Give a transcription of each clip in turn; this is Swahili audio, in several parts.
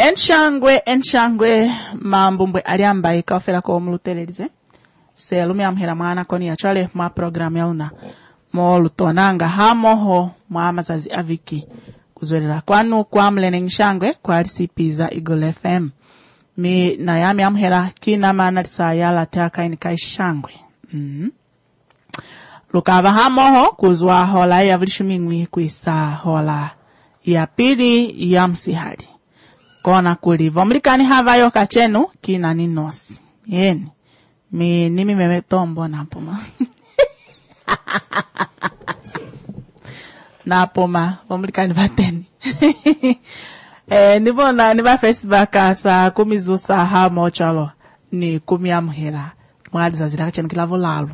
Enshangwe mambumbwe aliambaye kafera ko mulutelerize se lumi amhera mwana koni achale ma program yauna mo lutonanga hamoho mwa mazazi aviki kuzwerera kwanu kwa mlene nshangwe kwa risipiza Eagle FM mi na yami amhera kina mana tsayala taka inikai shangwe lukava hamoho kuzwa hola ya vrishumingwi kuisa hola ya pili ya msihari kona kulivo mlikani havayo kachenu kina ninosi yeni nimi memetombo napoma napoma mlikani vateni niba Facebook sa kumizusa ha mochalo ni kumiamhera mwaliza zilakachenu kilavo lalo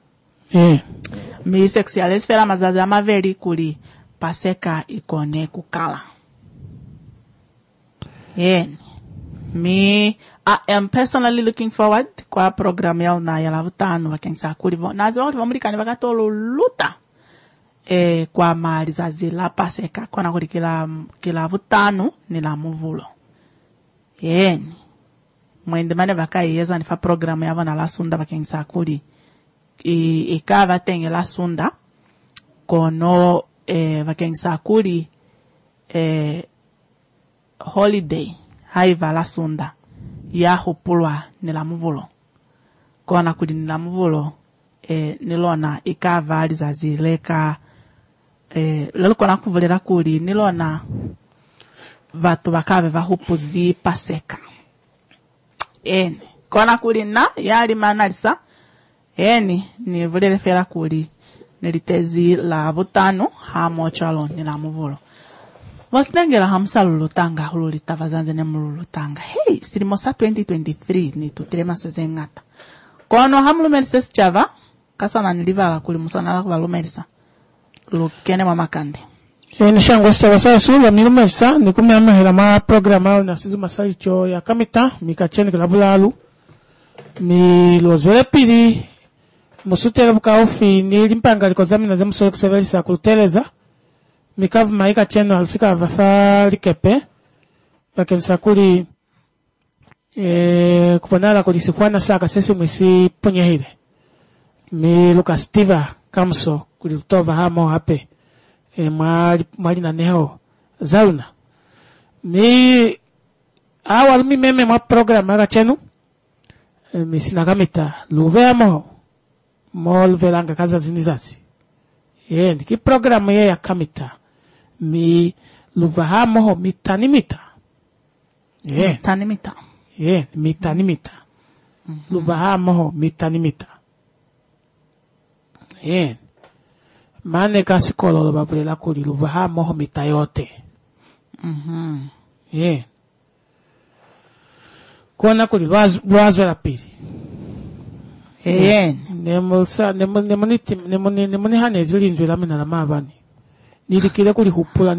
mi sexualis fera mazazi amaveri kuli paseka ikone kukala I am personally looking forward kwa program yao na ya lavutano wakensa kulivo nazo wamrikani wakatolo luta kwa malizazi la paseka kona kuli kila vutano ni la muvulo mwende mane wakai yeza nifa program yao na la sunda wakensa kuli ikava tenge la sunda kono wakensa kuli holiday haiva la sunda ya hupulwa nila muvulo kona kuli nila muvulo nilona ikava alizazileka lelo kona kuvulira kuli nilona vatu bakave vahupuzi paseka kona kuli na yali manalisa ni vulire fera kuli nilitezi la vutano hamochalo nila muvulo Wasnengela hamsalu tanga hululi tavazanze ne mululu tanga. Hey, silimosa 2023 ni tutirema sezengata. Kono hamlumelisa chava kasana nilivala kuli musana la kuvalumelisa. Lukene mamakande. Nishangwe stawasa sulu milumelisa ni kumiamehela ma programa na sizu masalicho ya kamita mikacheni kilabulalu. Mi lozwele pili musutele buka ofi ni limpanga likozamina za musole kusevelisa kuluteleza. Mikavu maika cheno alusika vafa likepe bakensa kuli kuponala kuli sikwana saka sesi mwisi punyehile mi luka Steve Kamso kuli utova hamo hape mwali na neho zauna mi awal mi meme mwa program maika chenu mi sinakamita luve amo mol velanga kaza zinizazi ki program ye ya kamita mi lubahamo mitanimita mitanimita mitanimita lubahamo mitanimita mane kasikolo lo babulela kuli lubahamo mitayote kona kuli lwazo la pili nemoni hane zilinzwe lamina la mavani nilikile kuli hupula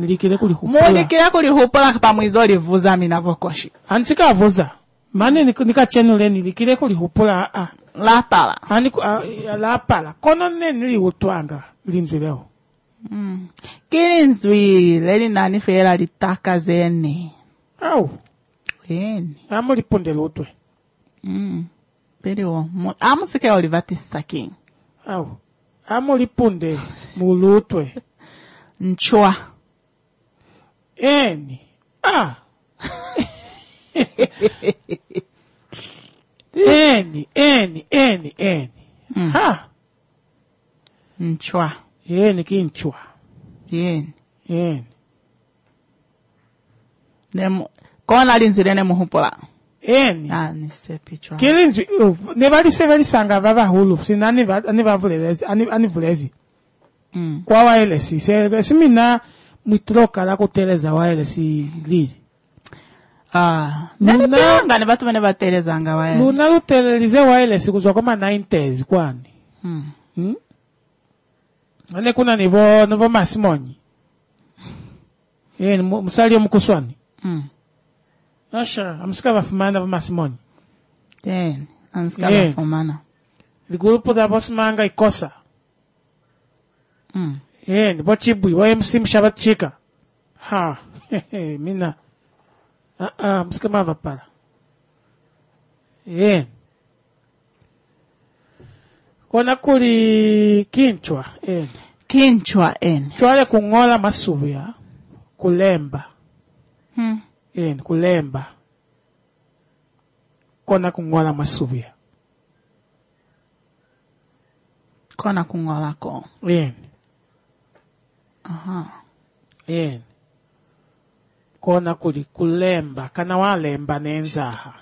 kapa mwizoli vuza minavokoshi ansika avuza mane nika chenule nilikile kuli hupula lapala lapala kono nili utwanga linzwe leo kilinzwi leli nani fera litaka zene amuli punde lutwe Pero amusike olivatisa king. Amuli punde mulutwe. Nchwa. Eni. Eni. Ha. Nchwa. Kinchwa. Eni. Nemo kona linzirene muhupola. Nisepichwa. Kilinzi nevali seveli sanga baba hulu sinani anivavulezi anivulezi. Kwa wireless semina mutroka la kuteleza wireless lili. Nanga ne batu bane bateleza anga wireless. Luna uteleze wireless kuzwa kama 90s kwani. Ane kuna nivo masimoni. Musali omukuswani. Asha, amsika vafumana vamasimoni. Amsika vafumana. Ligulupo da bosimanga ikosa. Ni bochibui, wa MC mshabat chika. Ha, mina. msikamava pala. Kona kuli kinchwa, Kinchwa eni. chwale kungola masubia, kulemba. Kulemba. Kona kungola masubia. Kona kungola ko. Aha. Kona kuli kulemba, kana walemba nenzaha.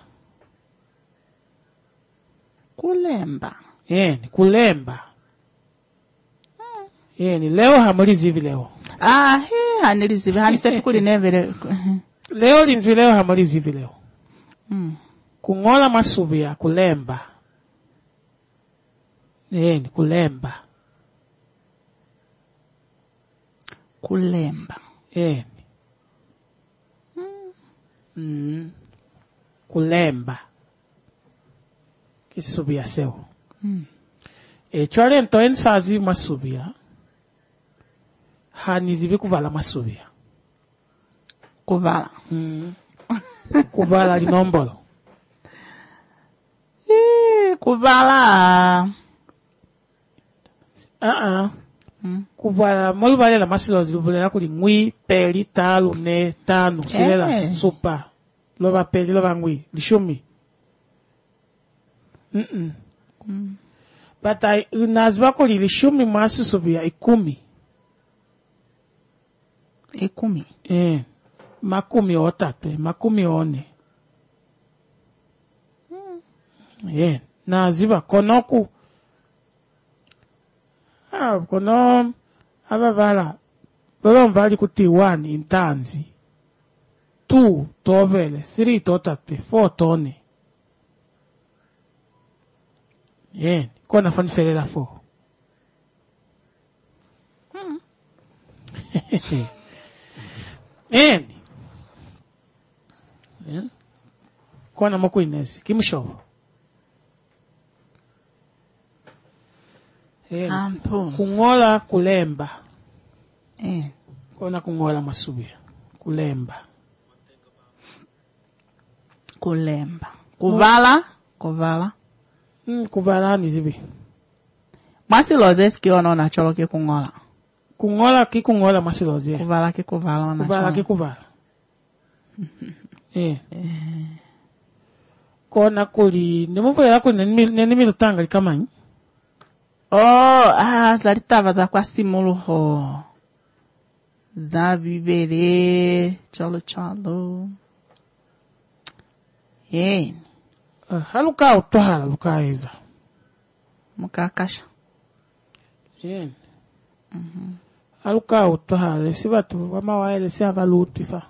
Kulemba. Kulemba. Leo hamulizi hivi leo. Hanilizi hivi, hanisepi kuli nevele. Leo linzwi leo hamulizi hivi leo. Kungola masubia, kulemba. Kulemba. Kulemba. Kulemba. Kisubia seo. Chwale nto ensazi masubia. Hanizivi kuvala masubia. Kuvala. Kuvala linombolo. Kuvala. Kuvala molubale la masilozi lubulela kuli ngwi, peli, talu, ne, tanu, silela, supa. Loba peli, loba ngwi, lishumi. But naziba kuli lishumi masu subia, 10. 10. Makumi otatu, makumi one. Naziba konoku. Kono abavala. Baba mvali kuti 1 intanzi. 2 tovele, 3 totate, 4 tone. Kona fani felela 4. Kona moku inesi, kimushovo. Kungola kulemba. Kona kungola masubia. Kulemba. Kuvala. Kuvala. Kuvala nizibi. Masilozi eski ono na cholo ki kungola. Kungola ki kungola masilozi. Kuvala ki kuvala ona cholo. Kuvala ki kuvala. Kona kuli nimuvela kuli neni lutanga likamanyi. Zalitava za kwa simuluho. Za vivere. Cholo. Haluka utohala luka eza. Mukakasha. Haluka utohala. Sibatu wama waele si avalutifa.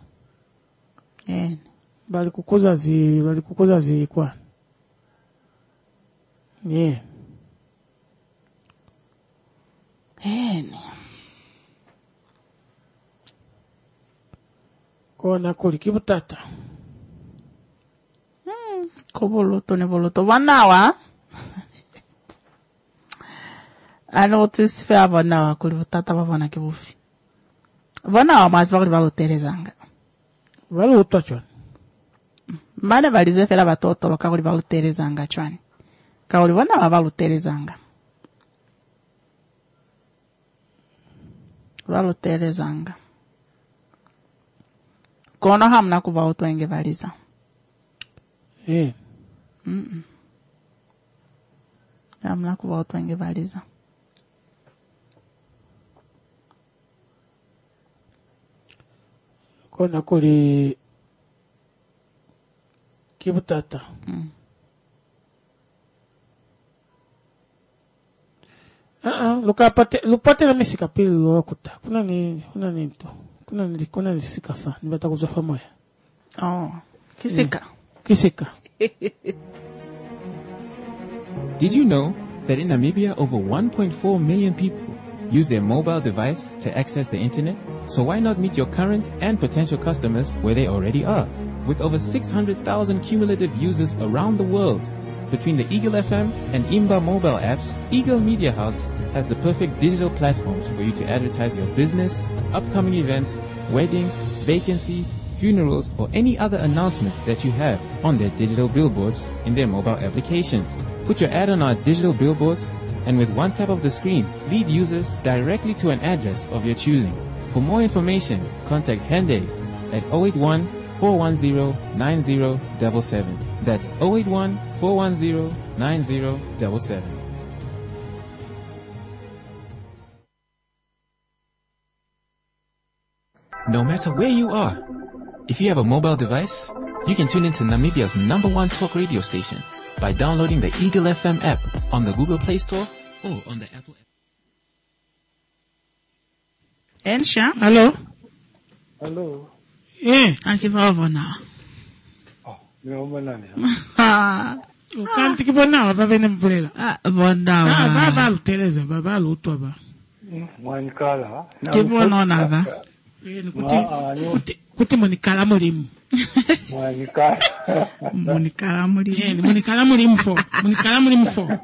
Bali kukuza zi kwa. Kona kuli kibutata. Voluto. Vanawa. Ano twisi fea vanawa kuli vutata vavana kibufi. Vanawa mazi vakuli valuterezanga. Valuta chwani. Mane valize fela vatotolo kakuli valuterezanga chwani. Kakuli vanawa valuterezanga. Valuterezanga. Kono hamna kuva utwenge valiza. Hamna kuva utwenge valiza. Kona kuli kibutata. Lupate na misika pili luokuta. Kuna ni sikafa. Nibata kuzofa moya. Kisika. Kisika. Did you know that in Namibia over 1.4 million people use their mobile device to access the internet? So why not meet your current and potential customers where they already are? With over 600,000 cumulative users around the world, between the Eagle FM and Imba mobile apps, Eagle Media House has the perfect digital platforms for you to advertise your business, upcoming events, weddings, vacancies, funerals, or any other announcement that you have on their digital billboards in their mobile applications. Put your ad on our digital billboards, and with one tap of the screen, lead users directly to an address of your choosing. For more information, contact Hende at 081-410-9077. That's 081-410-9077. No matter where you are, if you have a mobile device, you can tune into Namibia's #1 talk radio station by downloading the Eagle FM app on the Google Play Store or on the Apple app. Ensha? Hello? Hello. Yeah. Akivavona. Oh, nani? Ukanti kibona baba nemvulela. Bona. Baba luteleza baba lutwa ba. Mwanikala. Kibona onava. Kuti monikala mulimu. Mwanikala. Monikala mulimu. Yeah, monikala mulimu fo. Monikala mulimu fo.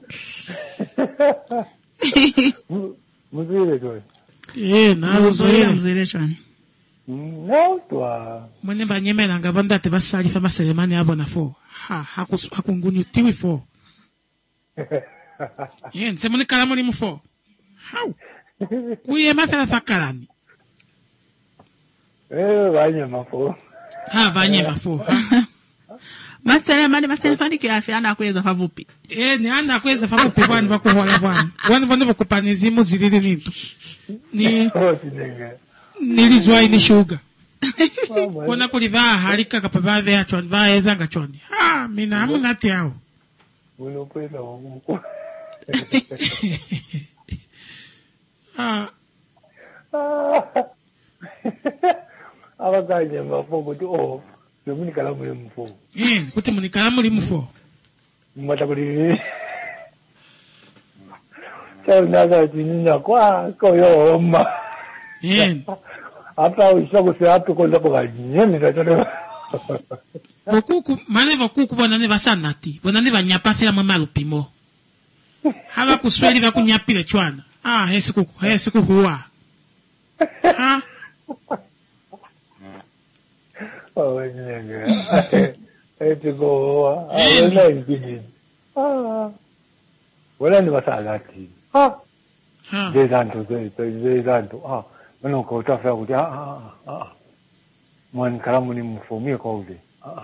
Muzile doy. Yeah, na mzile chani. No, twa. Mwene banyemela nga bandate basali fa maselemani abona fo. Hakungunyu tiwi fo. Yeah, nse monikala mulimu fo. How? Kuye mafela fakalani. Vanyema fo. Vanyema fo. Maselemani kiafi anakweza favupi. Ni anakweza favupi bwana bakuhola bwana. Bwana bakupanizimu zilili nintu. Nilizwa ini shuga. Kona kulivaa harika kapabave ya chwani, vaa ezanga chwani. Mina hamu nati yao. Unopenda wamuko. Abaganye mafo kuti munikala muli mufo. Kuti munikala muli mufo. Mata kuli. Chao naga tininya kwa koyo oma. Hata ushakusi hatu konda kwa nyemi tachone. Vokuku mane vokuku bonane basanati. Bonane banyapa fela mama lupimo. Haba kusweli va kunyapile chwana. Hesi kukuwa. Nyenge. Eti go. Wala ingini. Wala ni basalati. Zezanto. Mano ko tafa kuti mwan kalamu ni mfumie kwa ule.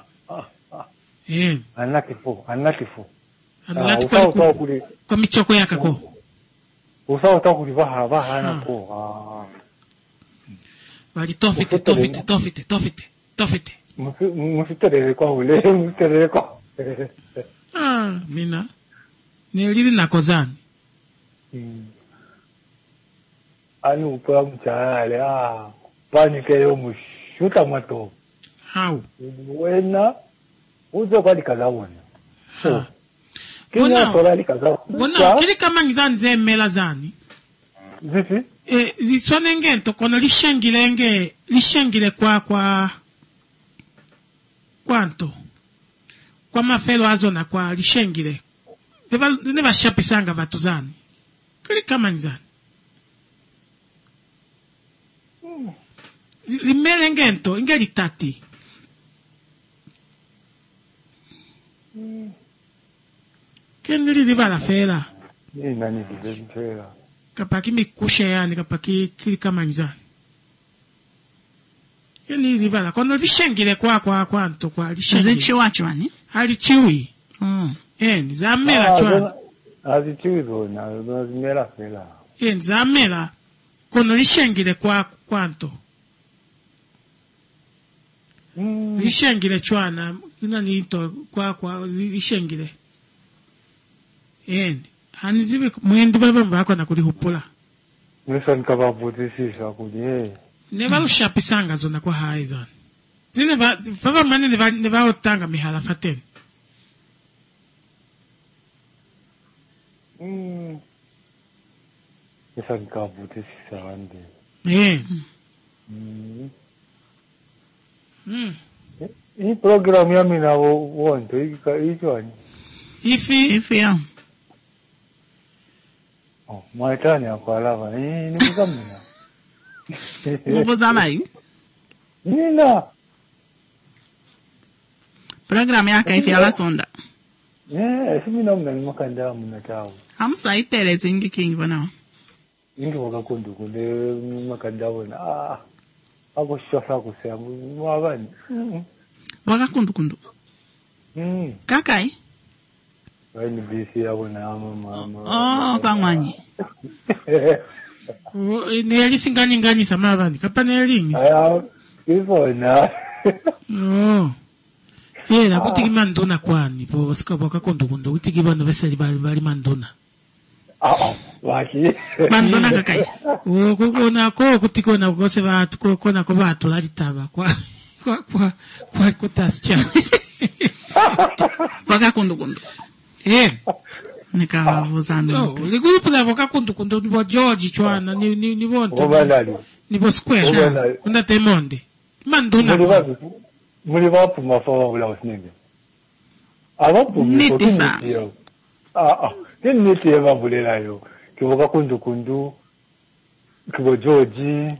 Anlakifu. Anlakifu kwa michoko yakako. Usao takuli vaha na ko. Bali tofite. Musiterere kwa ule, kwa. Mina. Nilili nakozani. Anu kwa mchale, panike yo mushuta mato. How? Wena, uzo kwa likazawona. Kina tola likazawona. Bona, kili kama ngizani ze mela zani. Zifi? Lisone ngento, kono lishengile kwanto. Kwa mafelo azona kwa lishengile. Neva shapisanga vatu zani. Kili kama ngizani. Limele ngento, ingeli tati. Kendili liva la fela. Nani fela. Kapaki mikushe yani, kapaki kili kama ngizani. Kendili liva la. Kono lishengile kwanto kwa lishengile. Zichiwa chwani? Halichiwi. Zamela chwani. Hazichiwi zona, zimela fela. Zamela. Kono lishengile kwanto. Lishengile chwana, nito kwa lishengile. Haniziwe mwendi baba mbako na kulihupula. Nisa nikababutisisha kuje. Neva lushapisanga zona kwa hai zona. Zine baba mani neva otanga mihala fateni. Nisa nikababutisisha wande. Hii programu ya mina wonto, hii wani? Ifi ya. Maitani ya kwa lava, ni mkamina. Mupo zama hii? Nina. Program yake ifi ala sonda. Simina mna makanda mna tawo. Hamsa itele zingi king bana. Ingi wakakundu kunde makanda wona. Ako shofa kusema mwabani. Wakakundu. Kakai? Wani bisi ya wona mama. Kwa mwanyi. Neli singani samabani. Kapana elingi. Aya, kifona. Na kutiki mandona kwani. Po sika wakakundu kutiki bano veseli bali mandona. Waki. Mandona kakai. Kukona kutiko na kukose watu kukona kwa watu latitaba kwa kutascha. Wakakundu. Nikawavuza ndoto. Ligupu la wakakundu nibo George chwana ni wonto. Obanali. Nibo square. Unda temonde. Mandona. Muli wapu mafawa ula wasinenge. Awapu Nitifa. Niti eva bulela yo. Kibo kakundu. Kibo George.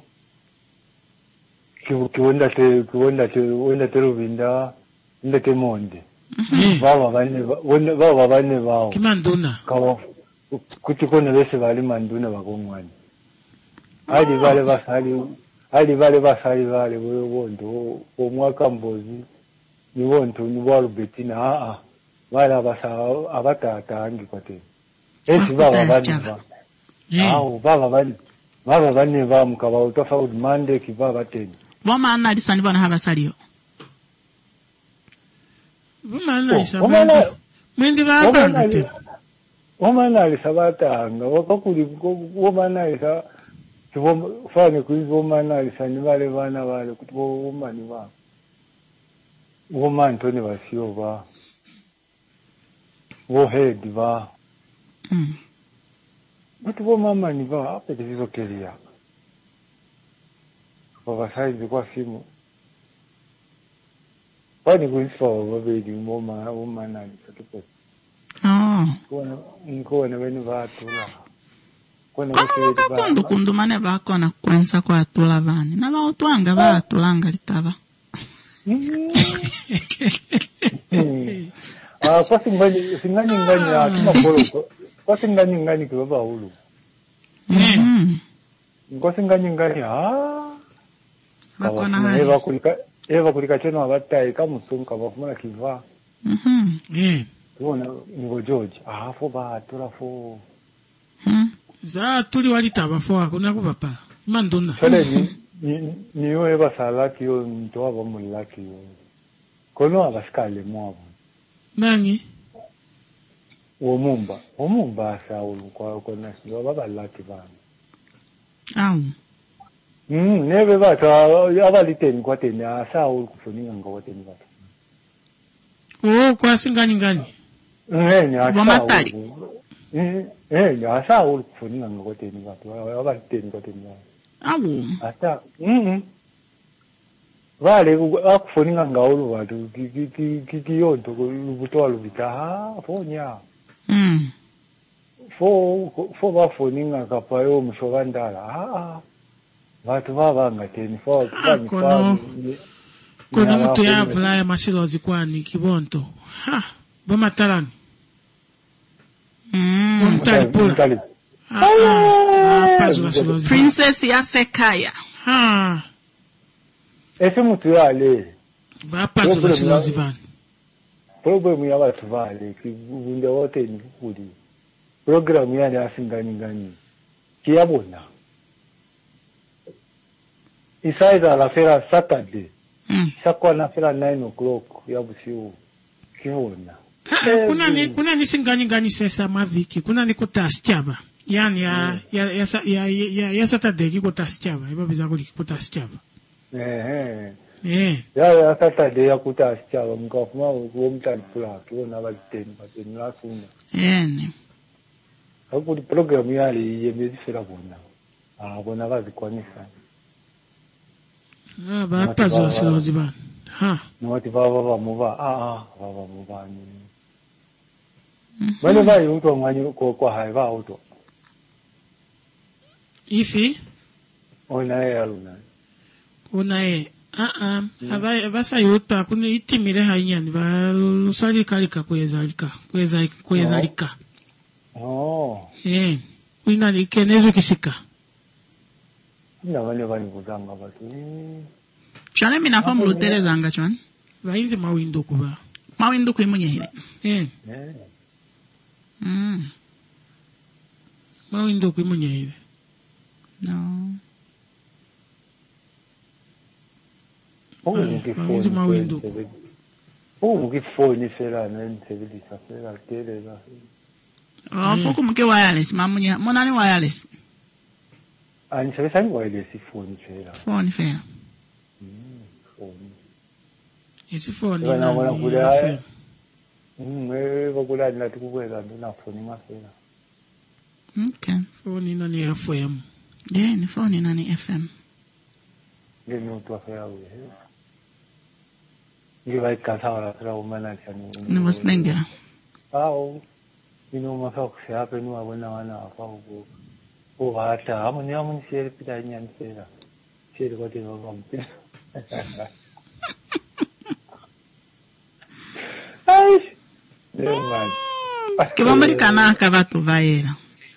Kiwenda te Rubinda. Nda te monde. Baba bane bao. Kimanduna. Kawa kutikona bese bali manduna bakongwani. Ali bale basali bondo omwaka mbozi ni wonto ni walubetina bala basa abatata angi kwate. Esi baba bane ba mukaba utofa udmande kibaba teni. Wama analisa ni bana habasaliyo. Mwende baba te. Wamana alisabatanga wakakuli wamana alisa fanye kuizo wamana alisa ni wale bana wale kutubo wamani ba wamani toni basio ba wohedi ba kutubo mama ni ba hapa kizizo kelia kwa saizi kwa simu Wani kuiswa wabedi wamana alisa tupo Nkuone weni vatula. Kama kundu mane bakona kwensa kwa atula bani. Na bautwanga batulanga litaba. Kwa singani atuma polo. Kwa singani kwa baulu. Kwa singani bakona hali. Eva kulika cheno wabatai kamusunga wafumana kiva. Tuona nigo George fo ba tula fo za tuli walitaba fo akuna kupapa mandona sale ni yo eba salaki yo nto aba mulaki yo kono abaskale mwabo nani omumba saulu kwa nasi baba laki bana nebe bata abaliteni kwa teni saulu kufuninga ngawateni bata kwa singani Wamatari. Asa ulikufuninga ngokoteni watu. Abaliteni koteni watu. Asa. Vale akufuninga ngaulu watu. Kikiyonto lubutoa lubita. Fonya. Fo bafuninga kapayo mshobandala. Watu baba teni fo Kono mtu ya vula ya masilozi kwani kibonto. Bomatalani. Mtali. Princess ya Sekaya. Ese mtu yale. Vapazo vasilozi vani. Problemu ya watu vale. Kibunde wote ni kukuli. Programu ya asingani. Kiabona. Isaiza la fera Saturday. Sakwa na fera 9 o'clock ya busiu. Kiona. Kuna ni singani sesa maviki. Kuna ni kutaschaba. Yani ya Saturday kutaschaba. Iba biza kutaschaba. Ya Saturday ya kutaschaba. Mkafuma uomtani pula. Kiona waliteni. Bateni la suna. Hakuli programu yali yemezi fera bona. Bona wazi kwa nisa. Vapazo vasilozi vani. Nwati baba muba ni. Mane vai uto mwanyi kwa hai va uto. Ifi? Ona aluna. Una Abasa yota kuni itimire hainyani valusali kalika kwezalika. Kuina ni kenezo kisika. Na wale kuzanga batu. Chane mina famu lutere zanga chwan. Vainzi mawindo kuba. Mawindo kuimunye hile. Mawindo kuimunye hile. No. Vainzi mawindo. Ukifoni fela nensebilisa fela telela. Fuku mke wireless mamunye. Monani wireless. Anisabisa ni wireless phone fela. Phone fela. Isi phone wana na kula. Bakula na tukuweza na phone mafela. Okay. Phone ina ni FM. Ni phone ina ni FM. Ndio mtu afya wewe. Ngiba ikasawala sala umana cyane. Ni wasnengera. Masa kusiapa ni wabona wana afa uko hata amuni sheri pita nyani sera. Sheri kote ngombe. Ai. Demais. Que vamos brincar cavato vaera.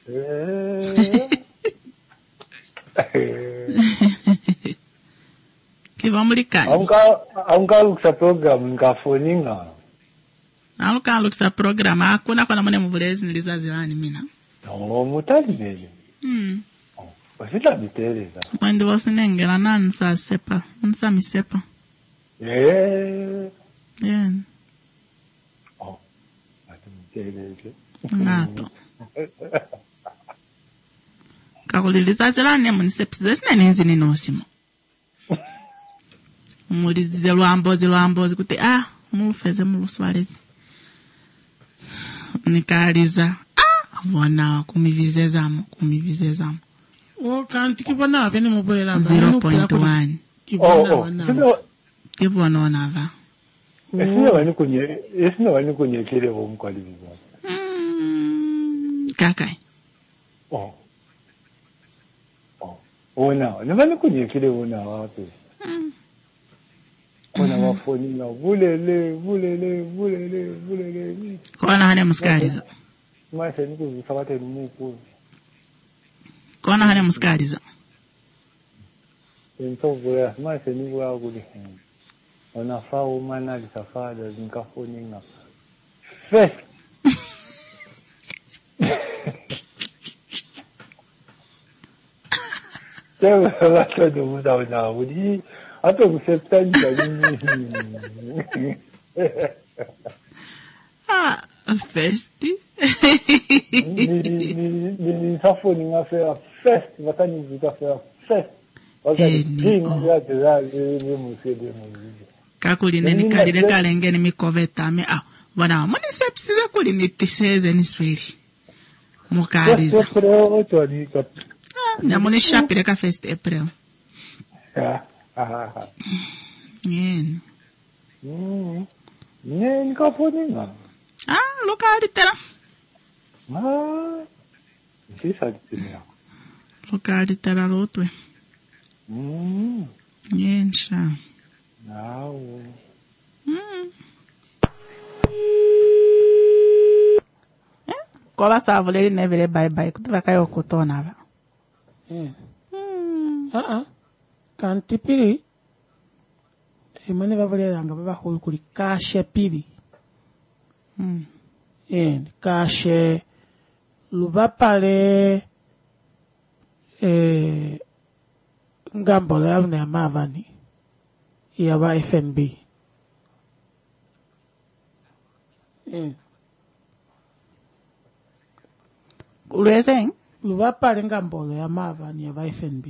Que vamos brincar. Aunque uksa program ngafoninga. Aluka sa programa hakuna kwa namna mvulezi nilizazilani mina. Mutali nele. Wasila bitereza. Mwendo wasinengera nansa sepa. Nsa misepa. Mitereza. Nato. Kakulilizazilani munisepsi sinenzi ninosimo. Mulizize lwambozi kuti mulufeze muluswalezi. Nikaliza vona kumivizezamo kanti kibona vene mubolela 0.1 kibona onava esino wani kunye kile bomkwaliza kakai ona nabani kunye kile ona wapi kona wafoni na bulele. Kona hane muskaliza. Mase niko zifakate muku. Kona hane muskaliza. Ntovuya mase niko akuli. Ona fao mana lisafada zinkafoni na. First. Tewe watu ndo muda udi. Ato kuseptanja nini. Festi. Ni safoni ngafera fest. Watani zikafera fest. Wakati kingi ya tizazi ni musede muzidi. Kakuli kalile kalengeni mikovetame. Wana muni sepsize kuli nitiseze nisweli. Mukaliza. First April ocho ni kapi. Nyamuni shapire ka First April. Yen. Yen kaponinga. Lokali tera. Sisa ditimia. Lokali tera lotwe. Yen sha. Kola savole nevele bye kutiva kayo kutona ba. Kanti pili emane bavalelanga babahulu kuli kashe pili kashe lubapale ngambo yabune amavani yaba FNB ulwezeng lubapale ngambo yamavani yaba FNB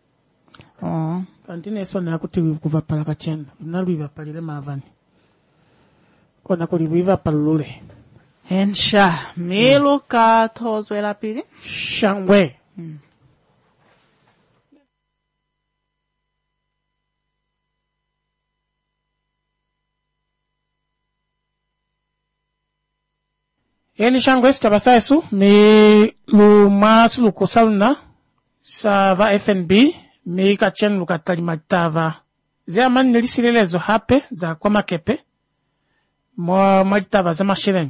kanti nesona yakuti kuvapala kachenda nalwivapalile mavani kona kulivivapalule hensha milu ka thozwela pili shangwe Eni shangwe sitabasayesu mi lumasu lukusaluna sava FNB mi kachen lukatali matava Zamani nilisililezo hape za kwa makepe mwalitaba za mashireni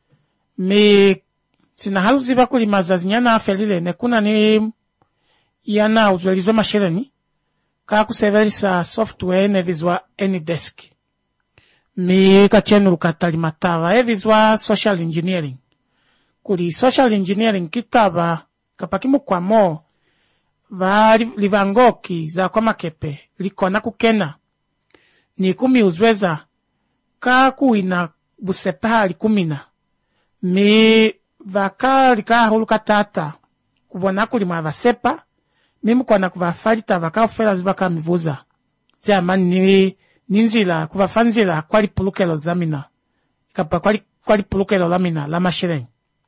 sina haluzi bakuli mazazi nyana afelile nekuna ni yana uzwelizo mashireni kakuseverisa software nevizwa AnyDesk kachenu lukatali matava evizwa social engineering kuli social engineering kitaba kapakimu kwa mo livangoki za kwa makepe likona kukena ni kumi uzweza kakuina busepali kumina vaka lika huluka tata kubona kuli mwavasepa mukona kuvafalita vaka ufela zibaka mivuza zamani ninzila kuvafanzila kwali pulukelo zamina kapa kwali pulukelo lamina la mashireni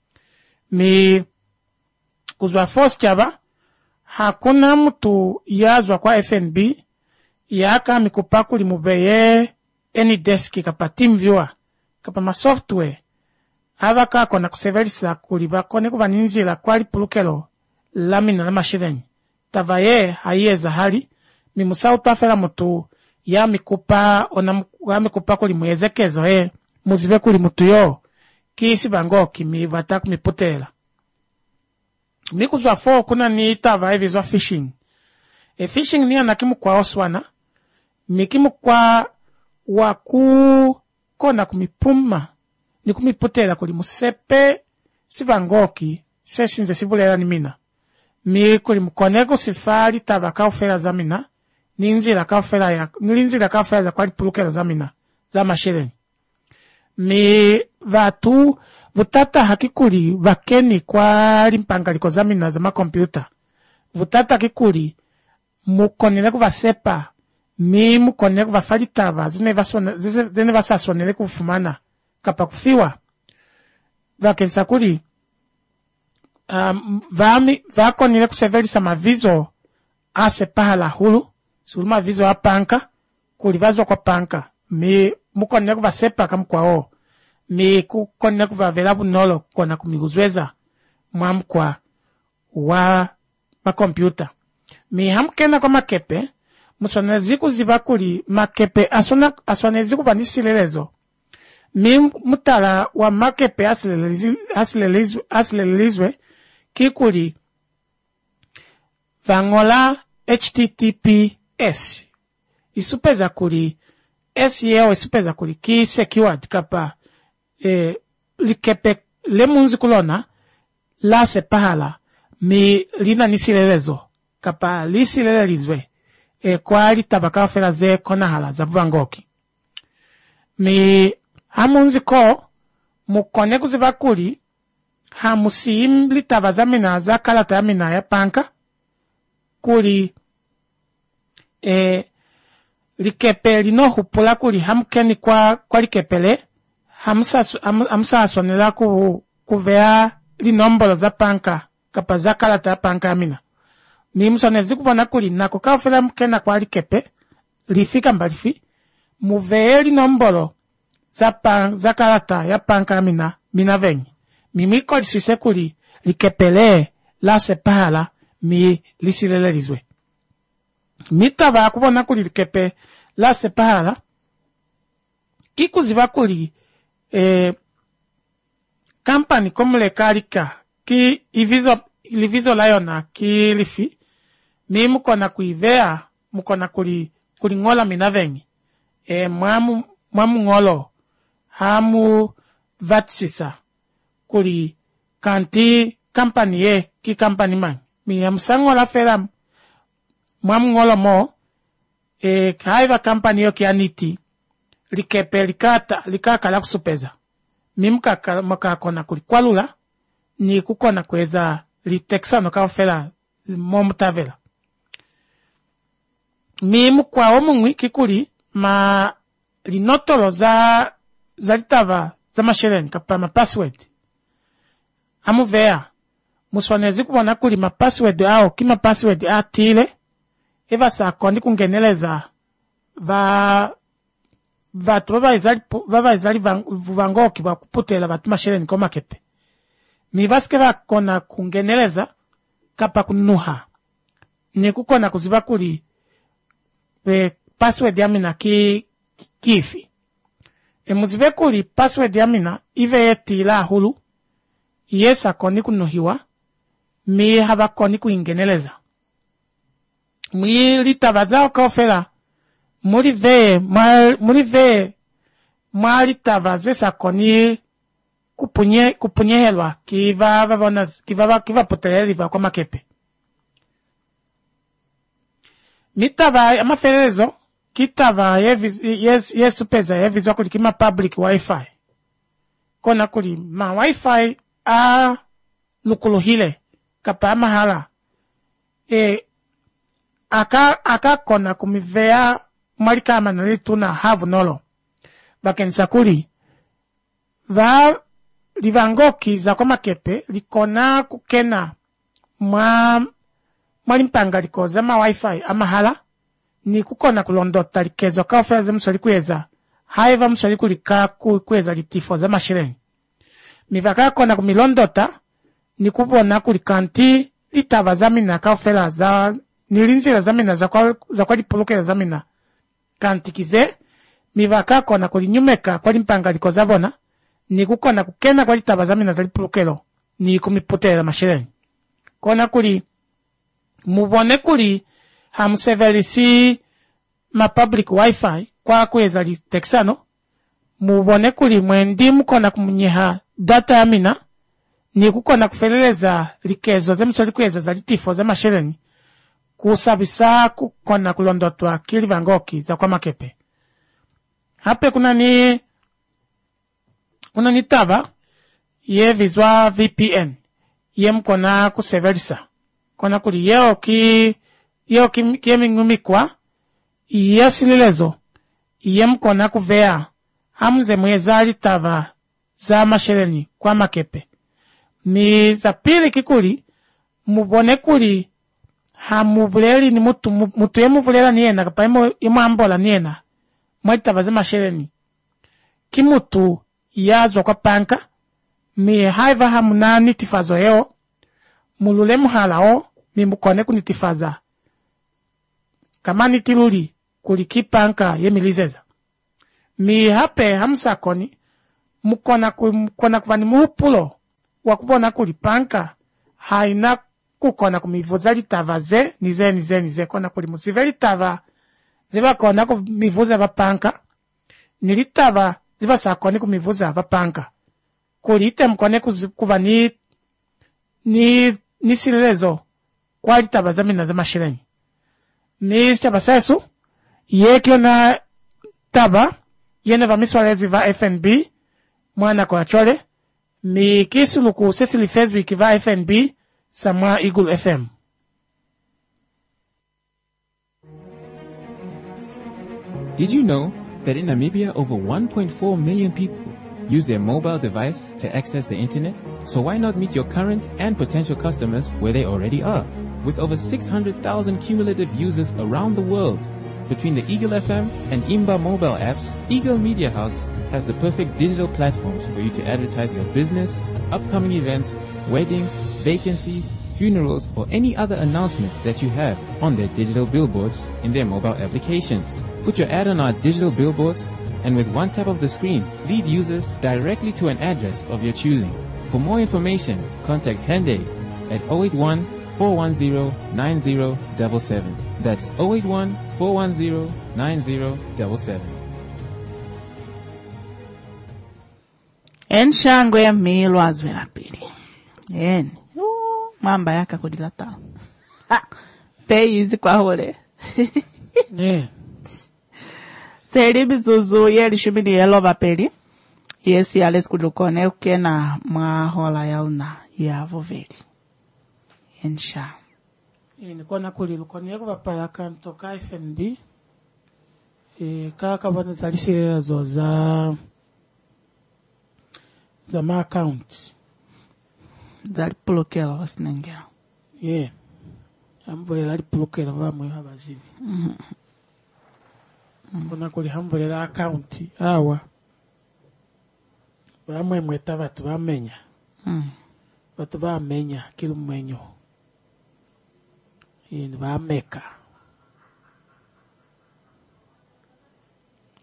kuzwa force chaba hakuna mtu yazwa kwa FNB yaka mikupaku limubeye AnyDesk kapa TeamViewer kapa ma software hava kako na kuseverisa kuliba kone kuvaninzila kwali pulukelo lamina la mashireni tavaye hayeza hali mimusau twafela mutu ya mikupa kuli muyezekezo muzibe kuli mutu yo kisi bango kimivata kumiputela mikuzwa fo kuna ni tava evizwa fishing fishing ni anakimu kwa oswana mikimu kwa kona kumipuma ni kumiputela kuli musepe sibangoki sesinze sibulela ni mina kuli mukoneko sifari tava kaufela zamina nilinzila kaufela za kwali pulukela zamina za mashireni vatu vutata hakikuli vakeni kwali mpangaliko zamina za makompyuta vutata hakikuli mukonele kuvasepa mukonele kuvafalitava zine vasasonele kufumana kapa kufiwa vakensa kuli vakonele kuseverisa mavizo asepahala hulu suluma vizo apanka kulivazwa kwa panka mukonele kuvasepa kamkwao kukonele kuvavela bunolo kona kumiguzweza mwamkwa wa makompyuta hamkena kwa makepe musonezi kuziba kuli makepe asonezi kuvanisililezo mutala wa makepe asilelizwe kikuli vangola HTTPS isupeza kuli SEO isupeza kuli ki secured kapa likepe lemunzi kulona la sepahala lina nisilelezo kapa lisilelizwe kwa litabaka fela ze konahala za bubangoki hamunzi ko mukone kuziba kuli hamusimli tabazamina za kalata yamina ya panka kuli likepe lino hupula kuli hamkeni kwa likepele hamsaswanela kuvea linombolo za panka kapa za kalata ya panka yamina musonezi kubona kuli nako kaufela mkena kwa likepe lifika mbalifi muvee linombolo za kalata ya panka yamina mina venyi mimiko lisise kuli likepele la sepahala lisilelelizwe mitaba kubona kuli likepe la sepahala kikuziba kuli kampani komule kalika ki ilivizo layona ki lifi mukona kuivea mukona kulingola minavengi mwamu ngolo hamu vatsisa kuli kanti kampani ki kampani man musangola fela mwamu ngolo mo kaiva kampani yo kianiti likepe likakala kusupeza mukakona kulikwalula ni kukona kweza litexano kaufela momutavela mukwawo mungwi kikuli linotolo za litava za mashireni kapa password amuvea musonezi kubona kuli password ao kima password atile eva sakondi kungeneleza vatu vavaizali vangoki vakuputela vatu mashireni kwa makepe mivaske vakona kungeneleza kapa kunuha ni kukona kuziba kuli password yamina kifi. Muzibe kuli password yamina ive yetila hulu. Yesa koni kunuhiwa. Mi hava koni kuingeneleza. Mi litavaza okofela. Murive litavaze sa koni kupunye helwa. Kiva poteleliva kwa makepe. Mitava amafelezo kitava yesupeza yevizwa kuli kima public wifi. Kona kuli ma wifi a lukuluhile kapa mahala. Aka kona kumivea marika manalituna havu nolo. Bakenisa kuli livangoki za kwa makepe likona kukena mwalimpanga likoza ma wifi amahala ni kukona kulondota likezo kaofela ze msoli kueza haiva msoli kulika kueza litifo za mashireni mivaka kona kumilondota ni kubona kulikanti litava zamina kaofela za nilinzira zamina za kwa lipulukela zamina kantikize mivaka kona kulinyumeka kwa limpanga likoza bona ni kukona kukena kwa litava zamina za lipulukelo ni kumiputela mashireni kona kuli mubone kuli hamseverisi ma public wifi kwa kueza li texano mubone kuli mwendi mukona kumunyeha data yamina ni kukona kufeleleza likezo ze msoli kueza za litifo za mashereni kusabisa kukona kulondotwa kili vangoki za kwa makepe hape kuna ni tava ye vizwa VPN ye mkona kuseverisa kona kuli yeo kiemingumikwa yasililezo iye mkona kuvea hamze mweza litava za mashereni kwa makepe mi za pili kikuli mubone kuli hamubuleli ni mutu yemuvulela niena kapa imuambola niena mwalitava za mashereni kimutu yazwa kwa panka mi haiva hamuna nitifazo yeo mulule muhalao mimukone kunitifaza kama nitiluli kulikipanka yemilizeza mi hape hamsakoni mukona kuvani muhupulo wakubona kulipanka haina kukona kumivuza litava ze nize kona kuli musive litava ziva kona kumivuza vapanka nilitava ziva sakoni kumivuza vapanka kulite mkone kuvani nisililezo kwa litava zamina za mashireni ni chaba sesu yekyo na taba yene vamiswalezi va FNB mwana kwa chole mi kisuluku sesili Facebook va FNB samwa Eagle FM. Did you know that in Namibia over 1.4 million people use their mobile device to access the internet? So why not meet your current and potential customers where they already are? With over 600,000 cumulative users around the world, between the Eagle FM and Imba mobile apps, Eagle Media House has the perfect digital platforms for you to advertise your business, upcoming events, weddings, vacancies, funerals, or any other announcement that you have on their digital billboards in their mobile applications. Put your ad on our digital billboards, and with one tap of the screen, lead users directly to an address of your choosing. For more information, contact Hende at 081 410 9077. That's 081 410 9077. Enshangwe ya milwazwe la pili. Yeni. Mamba yaka kudilata. Pei izi kwa hole. Seri bizuzu yeli shumini yelo vapeli. Yesi ya les kudukone ukena mahola yauna ya voveli. Ensha. Nikona kuli lukone yako vapala kantoka FNB. Kaka vana zalisire zo za ma account. Zali pulokela wasinengela. Hambole lali pulokela vamwe habazivi. Kuna kuli hambole la account. Awa. Vamwe mweta vatu vamenya. Vatu vamenya kilu mwenyo. Vameka.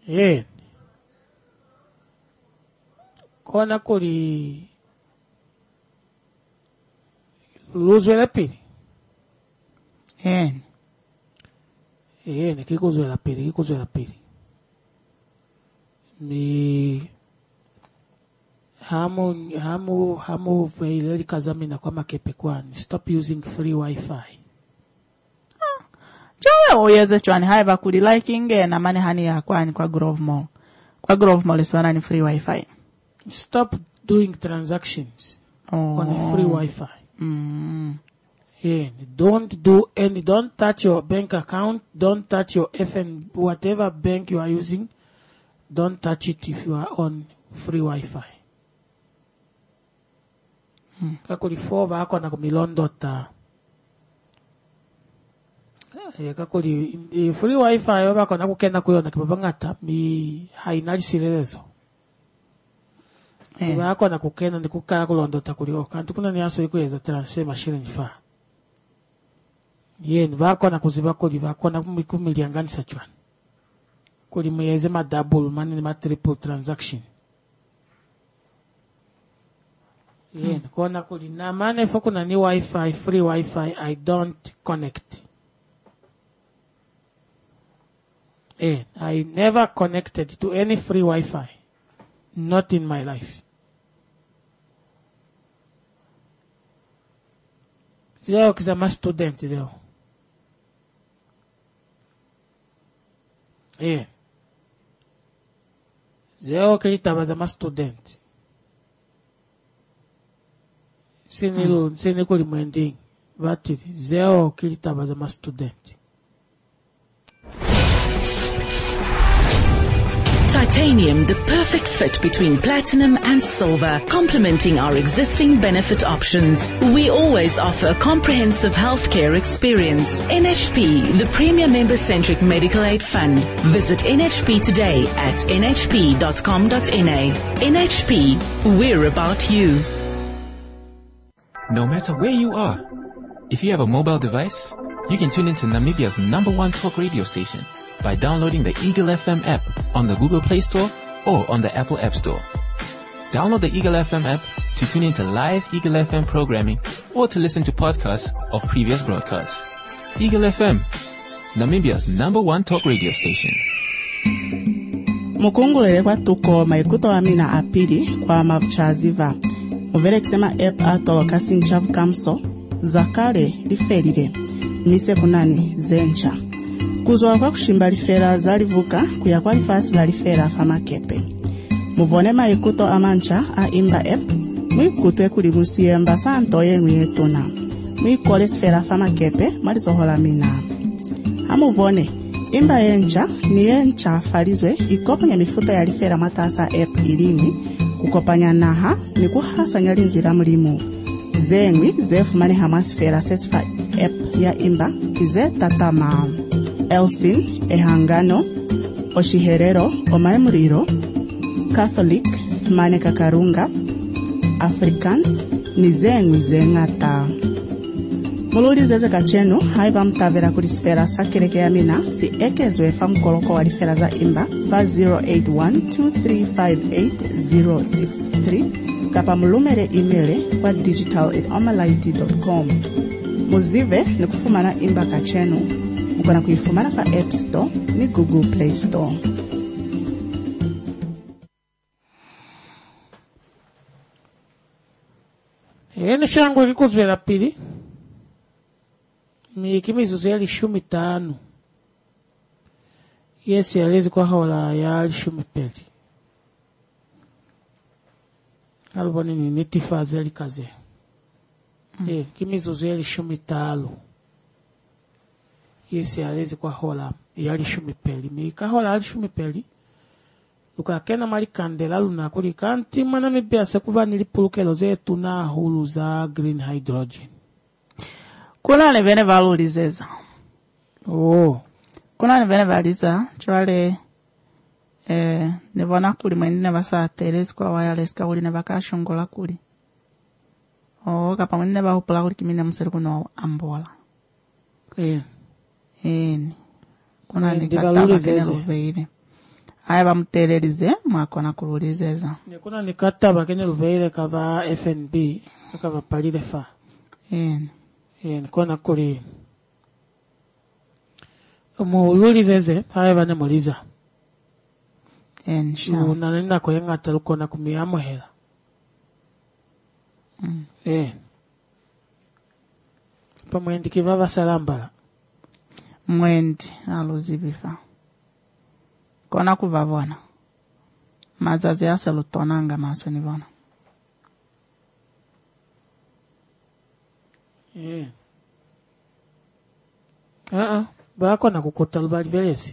Kona kuli luzwela pili. Kikuzwela pili. Mi hamu veileli kazamina kwa makepe kwani. Stop using free Wi-Fi. Jawe oyeze chwani haiba kuli liking na mani hani ya kwani kwa Grove Mall. Kwa Grove Mall iswana ni free Wi-Fi. Stop doing transactions on a free Wi-Fi. Don't touch your bank account, don't touch your whatever bank you are using, don't touch it if you are on free Wi-Fi. Kakuli 4 vako na kumilondota. Kakuli free Wi-Fi vako na kukenda kuyo na kipapangata mi hainali silelezo. Vako na kukenda ni kukaya kulondota kulio. Kantu kuna ni aso ikuweza transfer machine nifaa. Vako na kuziba kuli vako na kumilianganisa chwani. Kuli mweze ma double mani ma triple transaction. Kona kuli na mane foko na ni Wi-Fi, free Wi-Fi, I don't connect. I never connected to any free Wi-Fi. Not in my life. Zeo kizama student zeo. Zeo kilitaba zama student. Sini kuli mwending. Batili. Zeo kilitaba zama student. Titanium, the perfect fit between platinum and silver, complementing our existing benefit options. We always offer a comprehensive healthcare experience. NHP, the premier member-centric medical aid fund. Visit NHP today at nhp.com.na. NHP, we're about you. No matter where you are, if you have a mobile device, you can tune into Namibia's #1 talk radio station by downloading the Eagle FM app on the Google Play Store or on the Apple App Store. Download the Eagle FM app to tune into live Eagle FM programming or to listen to podcasts of previous broadcasts. Eagle FM, Namibia's #1 talk radio station. Mukungulele kwa tuko maikuto amina apili kwa mavuchaziva. Muvele kisema app atolo kasi nchavu kamso, zakale lifelile, mise kunani zencha. Kuzwa kwa kushimba lifera zalivuka kuya kwa lifasi la lifera famakepe. Muvone maikuto amancha a imba app, mwikutwe kulimusiye mba santo yengu yetuna. Mwikole sfera famakepe malizohola mina. Hamuvone, imba yencha ni yencha falizwe ikopanya mifuta ya lifera matasa app ilimi, kukopanya naha ni kuhasa nyalinzwi la mlimu. Zengwi zefumane hamasfera sesfa app ya imba kize tatama. Elsin, Ehangano, Oshiherero, Omaemuriro, Catholic, Smane Kakarunga, Africans, Nizengwi Zengata. Muluri zeze kachenu, haiva mtavera kulisfera sakereke ya mina, si ekezwe famkoloko walifera za imba, 5081-2358-063, kapa mulumere emaile kwa digital@omalaiti.com. Muzive ni kufumana imba kachenu, mukona kuifumana fa App Store ni Google Play Store. Ene shangu likuzwela pili. Mikimizuzo yali 15. Yes, yalezi kwa hola yali 12. Alboni ni nitifazi yali kaze. Kimizuzo yali 15. Yes, yalezi kwa hola yali 12. Mika hola yali 12. Lukakena mali kandela luna kuli kanti mana mibiase kuva nilipulukelo zetu na hulu za green hydrogen. Kuna nevene valulizeza. Kuna nevene valiza chwale nevona kuli mwenine vasa telezi kwa wireless ka uli nevakashongola kuli. Kapa mwenine vahupula kuli kimine museri kuno ambola. Kuna nikatama kene ruveile. haya bamutererize mwakona kululizeza nekuna nikata bakene lubeire kava FNB kava palire fa kona kuli mululizeze haya bane muliza na nina koyenga talukona kumiyamo hela pa mwendi kivava salambala mwendi aluzibifa kona kuvavona mazazi ase lutonanga maswe nivona bakona kukota lubali velesi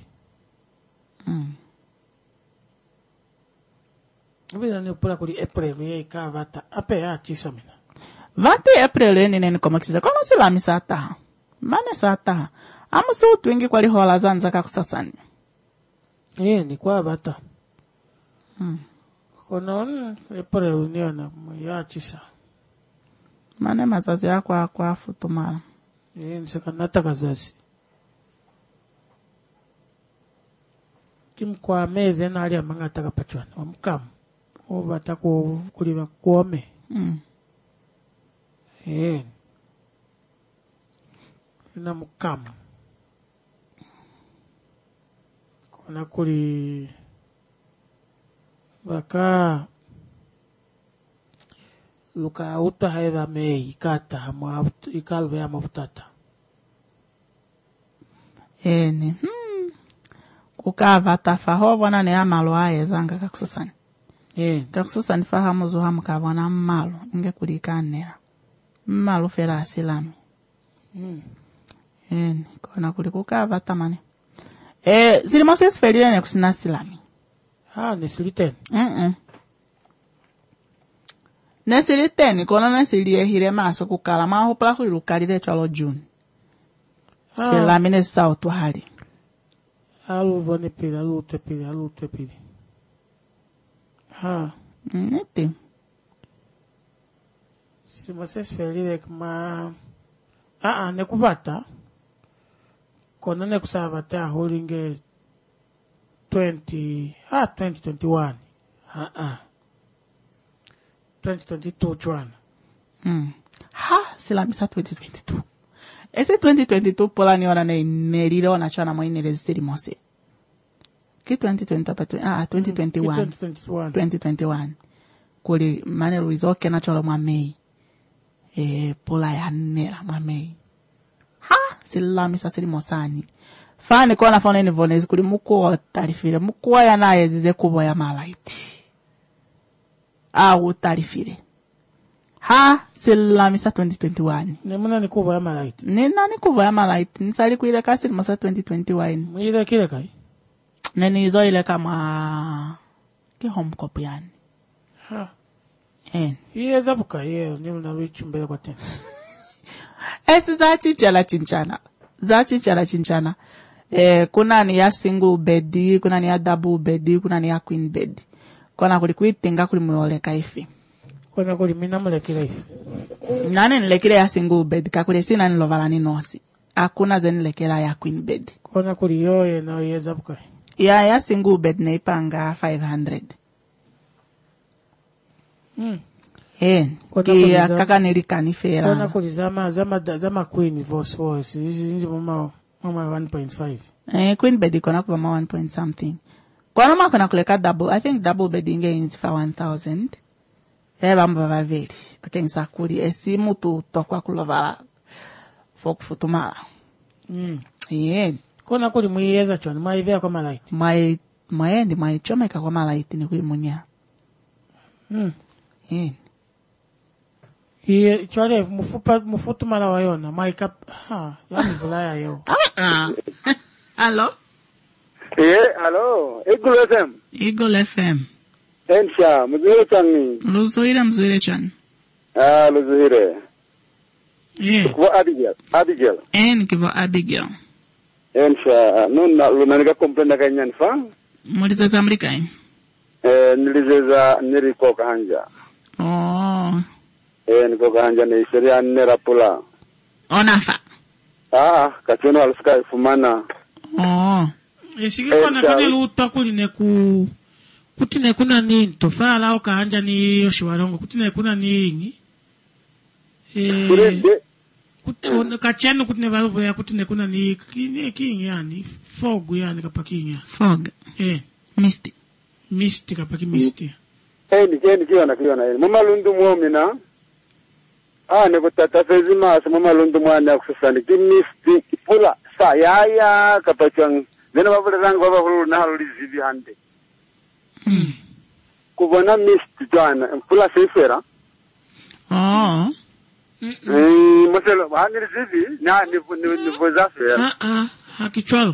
Vila ni upura kuli April ye ikavata ape ya tisa mina. Vati April eni neni komakiza kono sila misata. Mane sata. Amusu twingi kwa lihola zanza kakusasani. Ni kwa vata. Kono April uniona ya tisa. Mane mazazi ya kwa futumala. Nisaka nata kazazi. Kim kwa meze na alia mangata kapachwana. Wamukamu. Obata kuliva kuome. Na mukamu. Kona kuli baka luka uta haeva mei ikata hamu ikalve ya mabutata. Kukava tafaho wana ne amalo aye zanga kakusasani. Kakusasani fahamu zuhamu kavana mmalo inge kulikanera. Mmalo fera asilami. Kona kulikukava tamani. Zilimosesi felile ne kusina silami. Nesiliteni. Nesiliteni kona nesilie hire maso kukala maho pala kulilukalile chalo June. Silami nesisa otuhali. Alu bone pili, alu tepili. Nete. Si moses felile kuma nekubata. Kona nekusavata holdinge 2021. 2022 chwana. Silamisa 2022. Ese 2022 pola ni wana nerire wana chwana mwaine rezisiri mose. Ki 2021. 2021. Kuli mane luizoke na cholo mwa mei. Pola ya nera mwa mei. Silamisa siri mosani. Fani kwa na fane ni vonezi kuli mukuwa tarifire. Mukuwa ya na yezize kubo ya malaiti. Tarifire. Silamisa 2021. Nemuna ni kubo ya malaiti. Nina ni kubo ya malaiti. Nisali kuile kasi masa 2021. Mwile kile kai? Neni izo ile kama ki home copy yani. Iye zabuka ye ni unawichumbele kwa tena. Zachichara chinchana. Kuna ni ya single bed, kuna ni ya double bed, kuna ni ya queen bed. Kuna kulikuitenga kulimuoleka ifi. Kuna kulimina mulekile ifi. Nane nilekile ya single bed, kakule sina nilovala ni nosi. Hakuna zenilekela ya queen bed. Kuna kuliyoye na iye zabuka. Ya single bed na ipanga 500. Kia kaka nilikani fera. Kuna kulizama zama queen voice. Hizi mama 1.5. Queen bed ikona kwa mama 1 point something. Kwa nama kuna kuleka double. I think double bed inge inzi for 1,000. Bamba vaveli. Kensa kuli esi mutu tokwa kulovala. Foku futumala. Kuna kuli mwiyeza choni. Mwaivea kwa malaiti. Mwaichomeka kwa malaiti ni kuimunya. Chole mufutu mala wayona maika yani vulaya yo. Hello? Hello. Eagle FM. Ensha, mzuri chani. Mzuri chan. Luzuhire. Kwa Abigail. Kivo Abigail. Ensha, lunanika komplenda kanyan fa? Mulizeza mlikai? Nilizeza niriko kahanja. Niko kahanja ni sheria nera pula. Onafa. Kachono aluska ifumana. Esikikona kone luta kuline kutine kuna nini tofala au kaanja ni Oshiwarongo kutine kuna nini kutine kachenu kutine valuvo ya kutine kuna ni kingi yani fog yani kapaki fog misty kapaki misty ni kiona mama lundu muomina ne kutata fezima mama lundu mwana kusasani ki misty kipula sa yaya kapachang nena babule rango babulu na halulizibi hande kubona misty jana kula sefera Moselo hani zivi na ni voza fera hakichwalo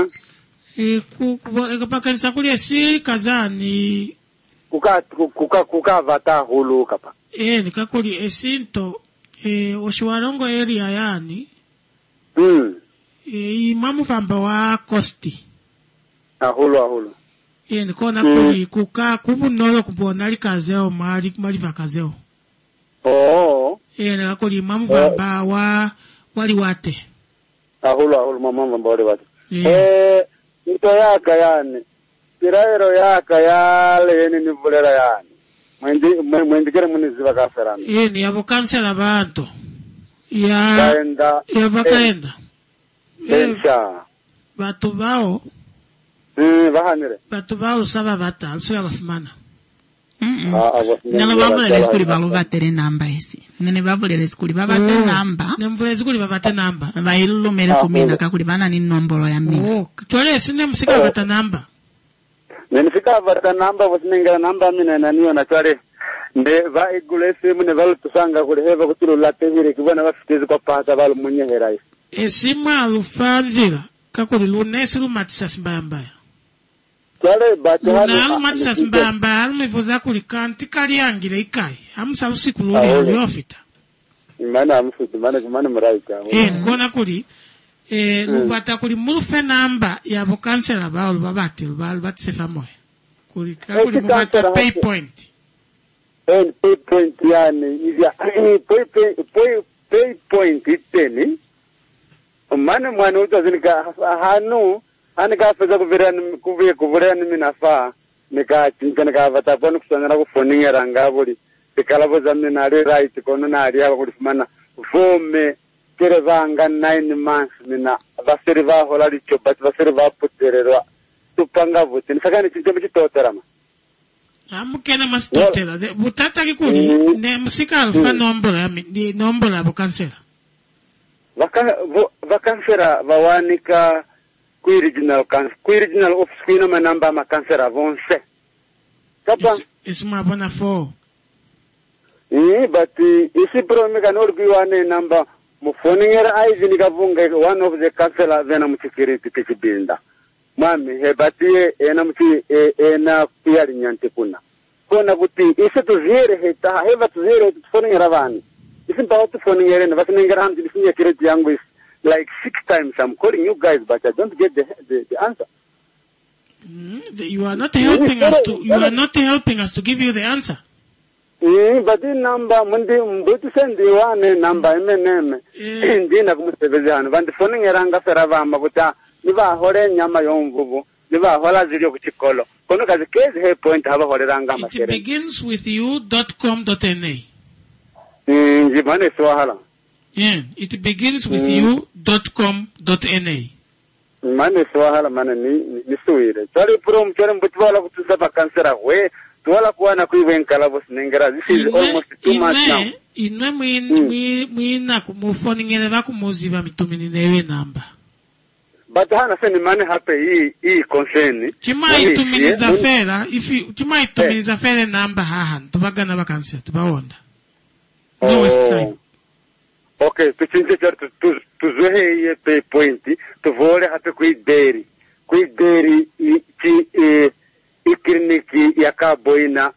kupaka nisakulia si kazani kuka vata hulu kapa nikakuli esinto Oshiwarongo area yani imamu famba wa kosti ahulu nikona kuli kuka kubunolo kubona likazeo mali vakazeo nikakuli imamu famba wali wate ahulu mama famba wali wate ito yaka yani kiraero yaka yale yeni nivulera yani mwendikere muniziva kaferana ni yabo kansela abantu ya vakaenda batu bao vahanire batu bao saba bata alusika bafumana nana babulele skuli balubatere namba esi nene babulele skuli babate namba nemvule skuli babate namba bailumere kumina kakuli bana ni nombolo ya mina twale sine musika bata namba nenifika bata namba wasinengera namba mina naniyo na twale nde va igulese mune valu tusanga kule heva kutulu latehire kibana bafitezi kwa pata valu munye herai esima alufanzira kakuli lunesi lumatisa mbaya twale batihani lumatisa mbaya alumifuza kuli kanti kali yangile ikai amusa usiku luli yofita imana amufuti mana mraika nkona kuli lubata kuli mulufe namba yabo kansela bao lubabati sefa moya kuli kakuli mubata pay point pay point yani izya pay point iteni mana mwana utazinika hanu anika feza kuvirani minafa nika chinka nika vataponi kusangana kufoningera ngabuli tikalabo zamina ali right kono na ali aba kulifumana vome kere vanga 9 months mina vasiri va hola licho but vasiri va putererwa tupanga vuti nisakani chitembe chitoterama amukena mastotela butata kikuli ne musika alfa nombora abo kansela vakansera vawanika ku original office kuina manamba makansera vonse kapa isma bona 4 but isi promi kanolgi wane namba mufoningera aizi nikavunga one of the kansela vena mchikiriti tichibinda mami hebatie ena mchi ena kuyali nyante kuna kona kuti isi tuziere heta heva tuziere tufoningera vani isi mpawa tufoningere na vasiningera hamzi lifunya kireti yangu is like 6 times I'm calling you guys but I don't get the answer. You are not helping us to give you the answer. But the number mundi mbuti sendi wane number imeneme ndina kumusebezana bandi foningera ngafera vamba buta niba hore nyama yomvubu niba hola zilio kuchikolo kono kazi case he point haba horeranga makere. It begins with you.com.na. Jibane swahala. Yeah, it begins with you.com.na. Mane swahala mane ni suire. Chari prom chari mbutwala kutusaba kansera we tuwala kuwana kuiwenkala bosinengera. This is almost too much now. Inwe mwina kumufoningere bakumuziba mitumini newe namba. But hana seni mane hape hii concern. Chima ituminiza fera, chima ituminiza fera namba hahan, tubagana bakansera, tubawonda. No waste time. Okay, tuchinje chari tuzuhe iye pay point, tuvole hape kuideri ikliniki ya kaboina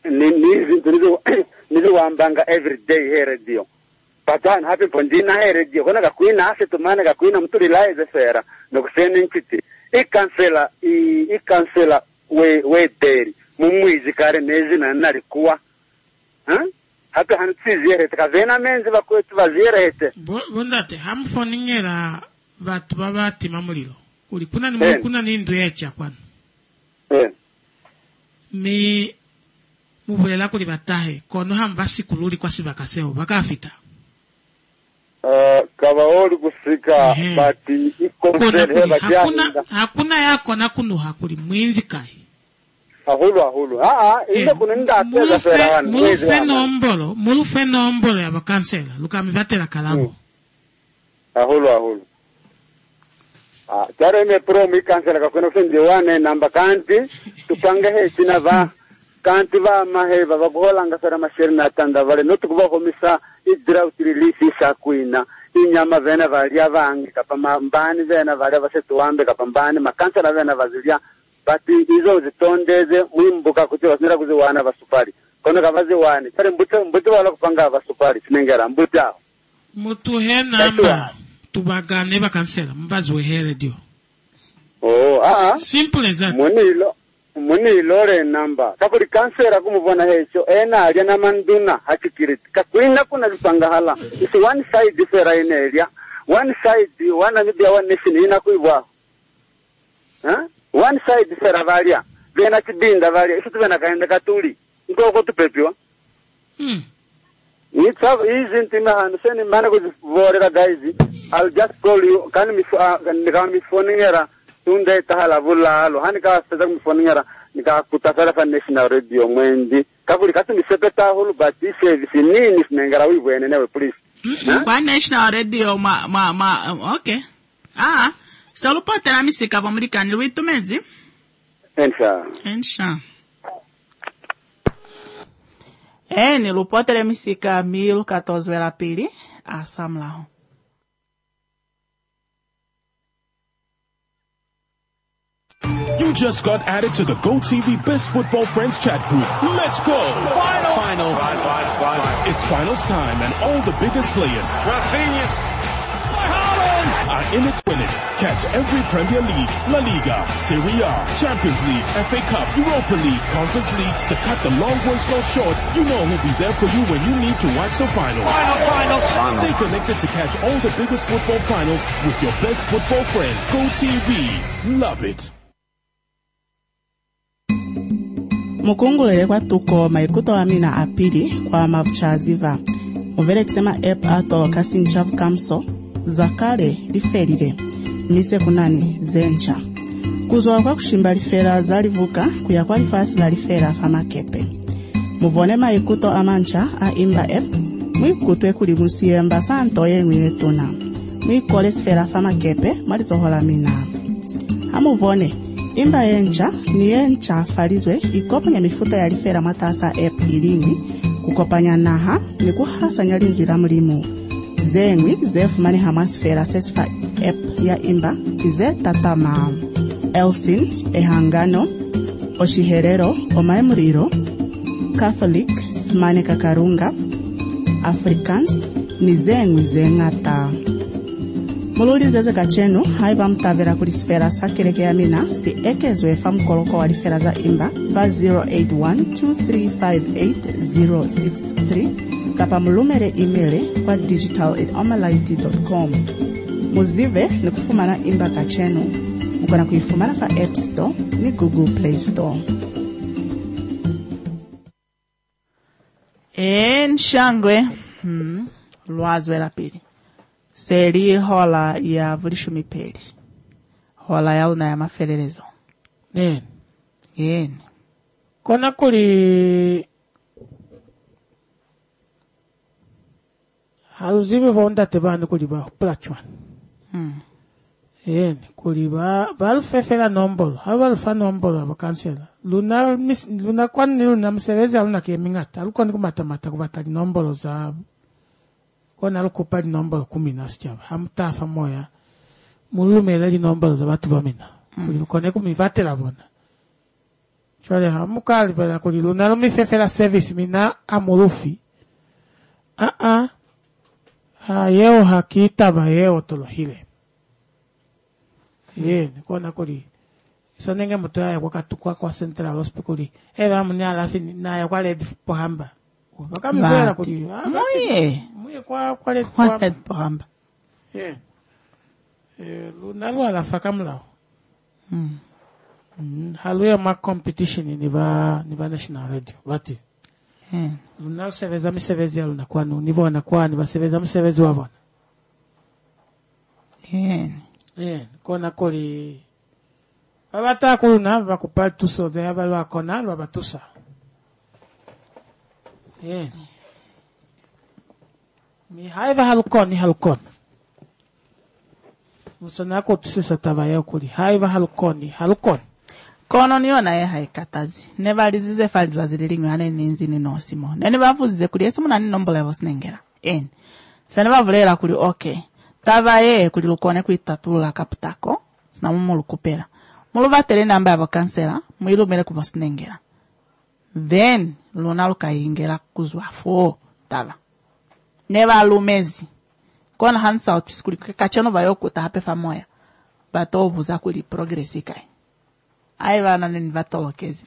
nizo wambanga every day here radio. Patan hape pondina here radio, kona kakuina ase tumane kakuina mtu realize fera, nokuseni nchiti, ikansela we deri, mumuizi kare nezi na narikuwa, hape hanutiziere kavena menzi bakwetu vaziere hete bondate hamfoningera vatu babati mamulilo kuli kuna ni ndu yecha kwanu mi mubulela kuli batahe kono hamba sikululi kwa sibakaseo bakafita kaba oli kusika bati ikonsere hakuna yako na kunu hakuli mwinzi kai ahulu ile kunenda teza ferawan mulu fenombolo ya bakansela lukami batela kalabo ahulu tare me pro mi kansela ka kono sendi wane namba kanti tupange he sinava kanti va maheva bagola sara mashirna tanda vale no tukuba komisa drought relief isakwina inyama vena valia vangi kapa mbani vena valia vasetuambe kapa mbani makansela vena vazilia bati izo zitondeze mwimbuka kuti vasinira kuziwana vasupari kono kavaziwani tare mbuti wala kupanga vasupari sinengera mbuti aho mutu he namba tubagane bakansela mbazi wehere dio simple as that munilo re namba kakuri kansera kumubona hecho ena alya na manduna hakikiriti kakwina kuna lupanga hala isi one side fera inelia one side one media one nation ina kuibwa one side fera valia vena kibinda valia isi tuvena kaenda katuli ngoko tupepiwa it's easy to me send man kuzivorera guys I'll just call you kan mi phoningera tunde tahala vulalo hanika sasa mi phoningera nika kutasala fa national radio mwendi kakuri kasu mi sepeta hulu bati service nini sinengera wibwene newe please kwa national radio okay so lupate na misika pa murikani lwitumezi ensha ni lupote le misika 1014 vela pili asamlao. You just got added to the GoTV Best Football Friends chat group. Let's go! Final. It's finals time and all the biggest players are in it to win it. Catch every Premier League, La Liga, Serie A, Champions League, FA Cup, Europa League, Conference League. To cut the long one slot short, you know who'll be there for you when you need to watch the finals. Final. Stay connected to catch all the biggest football finals with your best football friend, GoTV. Love it. Mukungulele kwa tuko maikuto amina apili kwa mavuchaziva. Muvele kisema app ato kasi nchavu kamso. Zakale liferile. Mise kunani zencha. Kuzoa kwa kushimba lifera zalivuka kuya kwa lifasi la lifera fama kepe. Muvone maikuto amancha a imba app. Mwikutwe kulimusiye mba santo yengu tuna. Mwikole sfera fama kepe malizohola mina. Hamuvone. Imba yencha ni yencha falizwe ikopanya mifuta ya lifera matasa app ilingwi kukopanya naha ni kuhasa nyalinzwi la mlimu zengwi zefumani hamasfera sesfa app ya imba ize tatama Elsin ehangano oshiherero omaemuriro Catholic smane kakarunga Africans ni zengwi zengata Mululi zeze kachenu haiva mtavera kulisfera sakeleke ya mina si ekezwe famkoloko walifera za imba fa 081-2358-063 kapa mulumere emaile kwa digital@omalaiti.com. Muzive ni kufumana imba kachenu mkona kuifumana fa App Store ni Google Play Store. Shangwe luazwe la pili. Seri hola ya vulishumipeli. Hola ya una ya maferelezo. Yen. Kona kuli haluzive vonda tebani kuli ba plachwan. Yen kuli ba alfefela nombolo. Hava alfa nombolo abakansela. Luna kwani luna mserezi aluna kemingata. Alukoni kumatamata kubatali nombolo za kona alukupa di nombolo 10 hamtafa moya mulumela di nombolo za batu bamina kone kumivatela bona chwale hamukali bala kuli luna lumifefela service mina amulufi yeo hakitaba yeo tolohile kona kuli sonenge mutoya wakatukwa kwa Central Hospital eva muni alafini na ya kwa led pohamba wakamibela kuli kwa led pohamba lunalo alafa kamlao Haluya ma competition niva national radio. Bati. Muna seveza misevezi ya luna kwanu. Niva wana kwani baseveza misevezi wavana. Kona koli. Babata kuluna bakupal tuso de abalwa kona babatusa. Mi haiva halkon. Musana ko tusisa tabaya kuli. Haiva halkon. Kono niona ye haikatazi. Neva lizize faliza zililingu hane ninzi ni nosimo. Nene bafuzize kuli esimu na ninombola ya vosinengera. Sene bavulera kuli okay. Tava ye kuli lukone kuitatula kaputako. Sina mumu kupela. Mulu batere namba ya vakansela. Mwilu mele kuvosinengera. Then, luna luka ingera kuzwafo. Tava. Neva alumezi. Kona hansa otiskuli. Kachano bayo kutahape famoya. Bato buza kuli progresi kai. Aiva na nivato wakezi.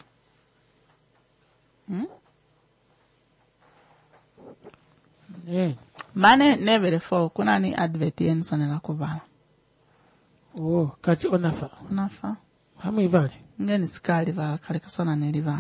Mane nevere fo. Kuna ni adveti ensone la kuvala. Kachi onafa. Hamu ivali. Ngeni sikali va kalikasona nelivala.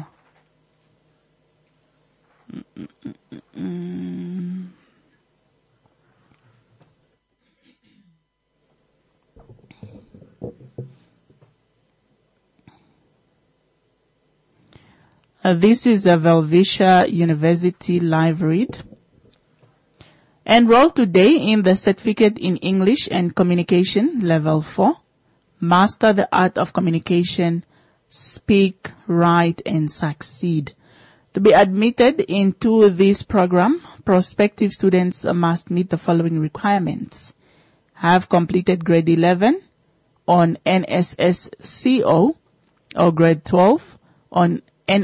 This is a Velvisha University live read. Enroll today in the Certificate in English and Communication Level 4. Master the art of communication. Speak, write, and succeed. To be admitted into this program, prospective students must meet the following requirements. Have completed grade 11 on NSS-CO or grade 12 on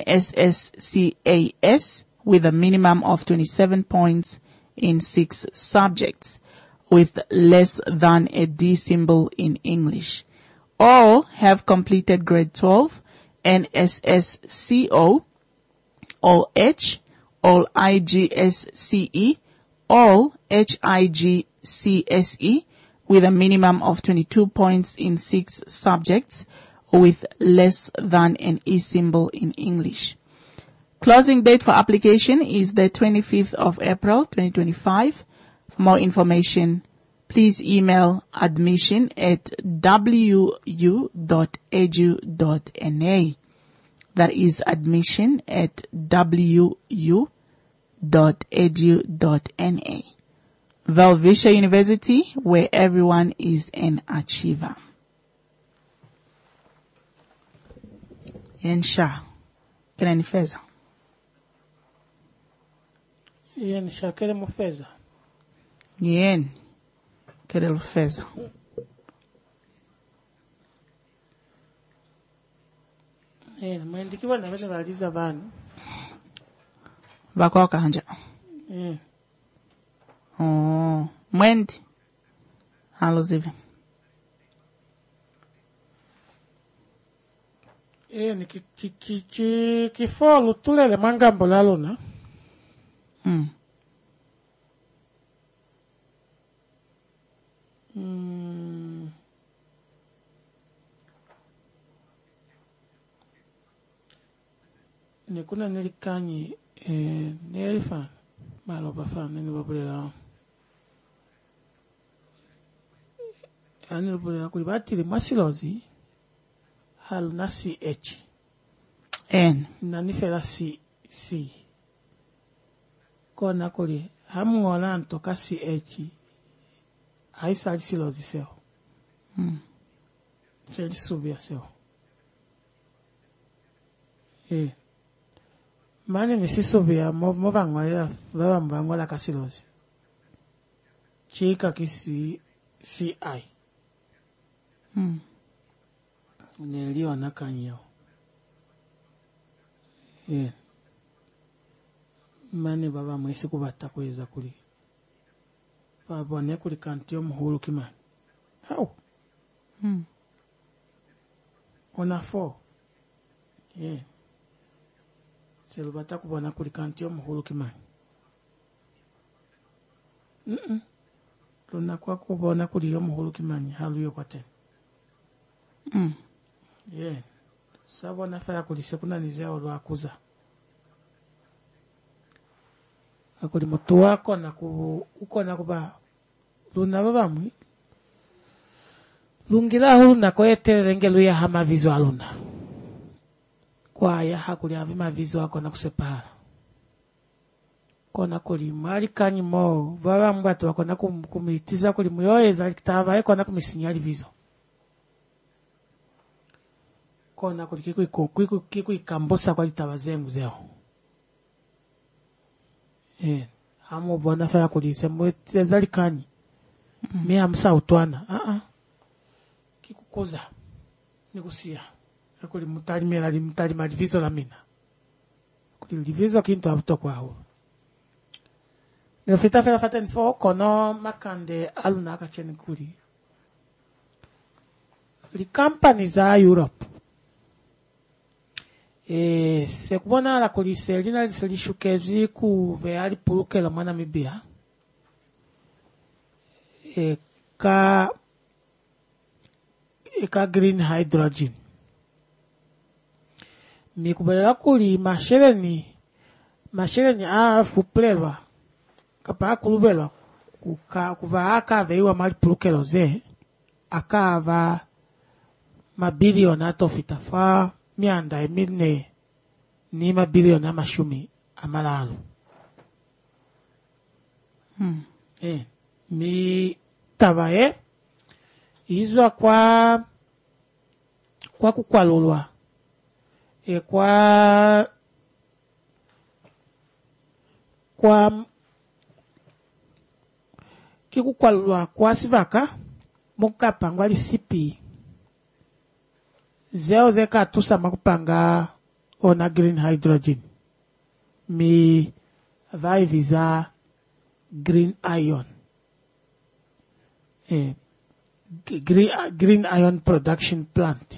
NSS-CAS with a minimum of 27 points in 6 subjects with less than a D symbol in English. Or have completed grade 12 NSS-CO or H, or IGSCE, or HIGCSE with a minimum of 22 points in 6 subjects with less than an E symbol in English. Closing date for application is the 25th of April, 2025. For more information, please email admission@wu.edu.na. That is admission@wu.edu.na. Velvisha University, where everyone is an achiever. Yensha. Kena ni feza? Yensha, kele mu feza? Yen. Kele lu feza? Mwendikiwa na vene valiza vanu. Bako kanja? Mwendi? Halo zivi? Ni kifolu tulele mangambo laluna. Nikuna nilikanyi nilifan maloba fan nilibabulela. Nilibabulela kulibatili masilozi halu na CH. Na nifela C. Kona kuli hamungola ntoka CH. Haisali silozi seo. Seli subia seo. Mani misisubia movangola vavambangola kasilozi. Chika kisi CI. Neliwa nakanyo. Mani baba mwesi kubata kweza kuli. Babone kuli kantio muhulu kimani. How? Ona 4. Selubata kubona kuli kantio muhulu kimani. Luna kwa kubona kuli yo muhulu kimani. Halu yo kwa 10. Yeah. Sabo nafaya kulise kuna nizea olwakuza. Akuli mutu wako na uko na kuba luna babamwi. Lungira hulu na koetere ngelu ya hama vizu aluna. Kwa ya hakuli avima vizu wako na kusepara. Kona kuli mali kanyi mo babamwi watu wako na kumitiza kuli muyoeza kitava eko na kumisinyali vizu. Kona kuli kiku ikambosa kwa litawazengu zeo. Hamu bona faya kuli semwete zali kanyi. Mia msa utwana. Kikukuza. Nikusia. Kuli mutali malivizo la mina. Kuli livizo kintu abuto kwa huu. Nilofita fela fata nifo kono makande aluna akacheni kuli. Li company za Europe. Sekubona la kuli selina lisishukezi ku veali puluke la mwana mibia. Ka green hydrogen. Mikubelela kuli mashereni fuplelwa. Kapa kulubelwa kuva akave iwa mali pulukelo ze akava mabilioni atofitafa mianda emine ni mabilioni amashumi amalalu. Mi tabaye izwa kwa kukwalulwa kwa kikukwalulwa kwa sivaka mukapangwa lisipi zeo zeka tusa makupanga ona green hydrogen mi vaiviza green ion green ion production plant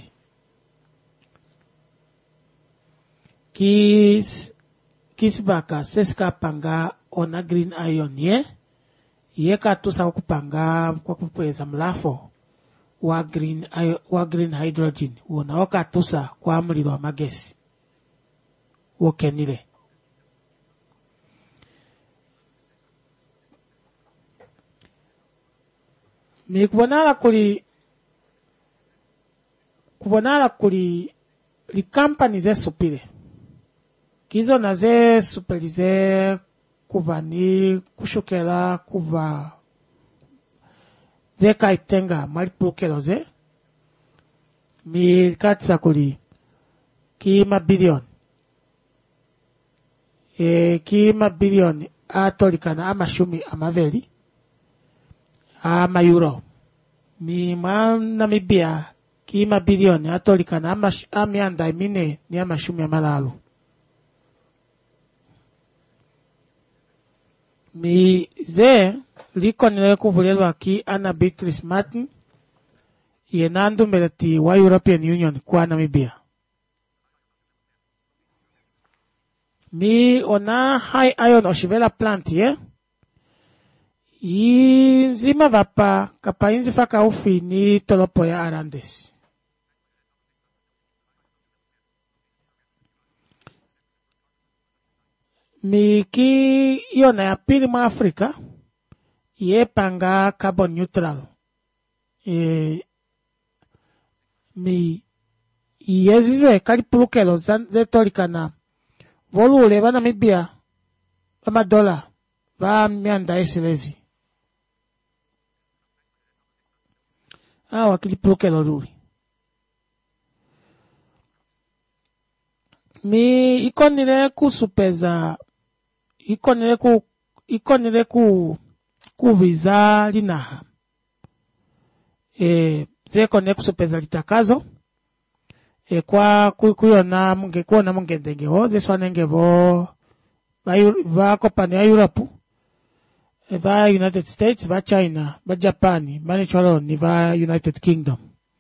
kisibaka seska panga ona green ion ye katusa kupanga kwa kupweza mlafo wa green hydrogen wona wakatusa kwa muliro wa magesi wokenile mikubonala kuli li company ze supile kizo na ze supelize kuba ni kushukela kuba zeka itenga malipukelo ze mi katsa kuli kima bilioni atolikana amashumi amaveli ama euro mi Namibia kima bilioni atolikana amianda imine ni amashumi amalalu mi ze liko nile kubulelwa ki Anna Beatrice Martin yenandu meleti wa European Union kwa Namibia. Mi ona high ion oshivela plant nzima vapa kapa inzi faka ufi ni tolopo ya Arandes. Miki yona ya pili mwa Afrika panga carbon neutral. Mi yezizwe kalipulukelo zetolikana volule va Namibia $1 va mianda esilezi. Wakilipulukelo luli. Mi ikonile kusupeza ikonile kuviza linaha. Zekone kusupeza litakazo. Kwa kuona mungende ho zeswanenge va kopani ya Europe. Va United States, va China, va Japan, manichwalo ni va United Kingdom.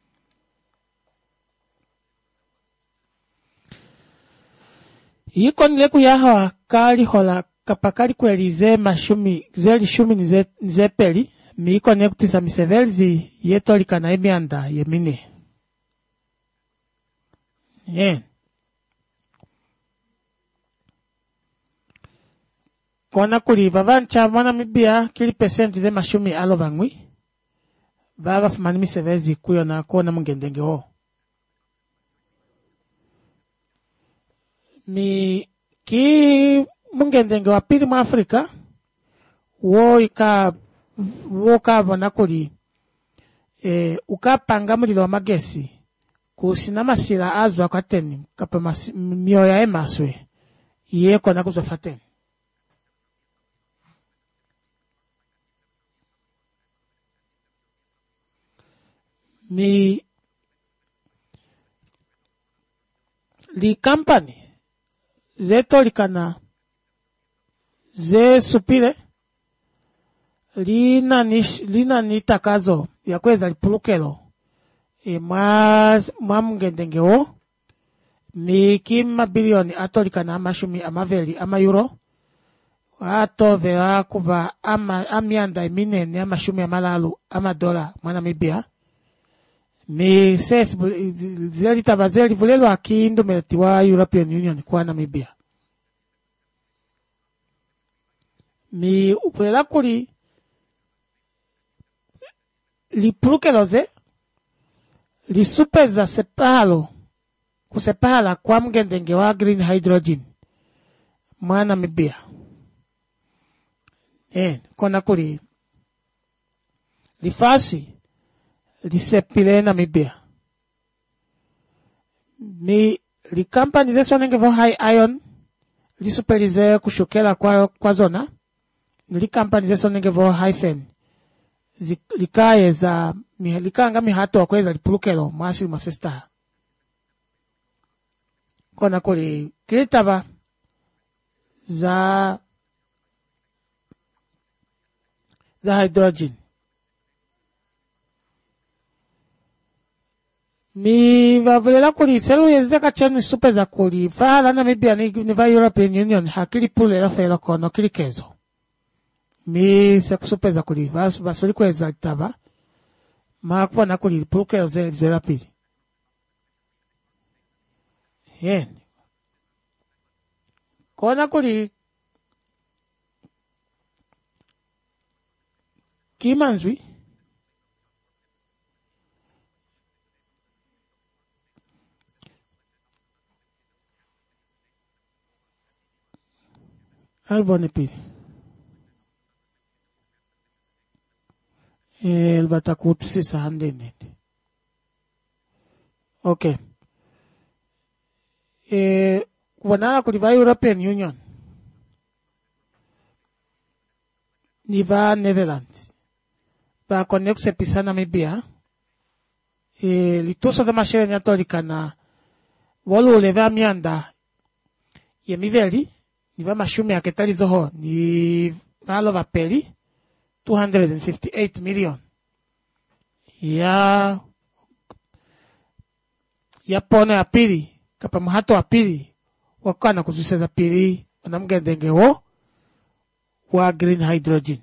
Ikonile kuyahawa kali hola kapakali kwelize mashumi zeli shumi nizepeli mi ikone kutisa misevelzi yetolika na imianda yemine. Yeah. Kona kuli vavancha mwana mibia kili percent ze mashumi alo vangwi. Vava fumani misevezi kuyo na kona mungendenge ho. Mi ki mungendenge wa pili mwa Afrika wo ka vana kuli ukapanga mulilo wa magesi kusina masila azwa kwa teni kapa mioya emaswe iye kona kuzofa teni. Mi li company zetolikana ze supile lina ni takazo ya kweza lipulukelo mwa mngendengeo miki mabilioni atolikana amashumi amaveli ama euro atovera kuba amyanda minene amashumi amalalu ama dola mwana mibia mi ses zeli tabazeli vulelo akindu meletiwa European Union kwa Namibia. Mi upulela kuli li prukeloze li supeza sepalo kusepala kwa mgendenge wa green hydrogen mwa Namibia. Kona kuli li fasi lisepile Namibia. Mi li company ze sonenge vo high iron li superize kushukela kwa zona. Li company ze sonenge vo high fen likaye za likanga mihato wa kweza lipulukelo mwasi mwasesta. Kona kuli kilitaba za hydrogen. Mi vavulela kuli selu yezeka chenu supe za kuli fahala Namibia ni va European Union hakili pulela fela kono kili kezo. Mi supe za kuli vasuli kweza taba maakwa na kuli pulukelo zela pili. Kona kuli kimanzwi albone pili el batakutu sisa handene. Okay. Wanala kuliva European Union niva Netherlands ba konekse pisa Namibia lituso de mashere nyatolika na wolu leva mianda ye miveli niva mashumi aketali zoho ni valo vapeli 258 million ya pone apili kapa mhato apili wakana kuzuseza pili wanamgendenge wa green hydrogen.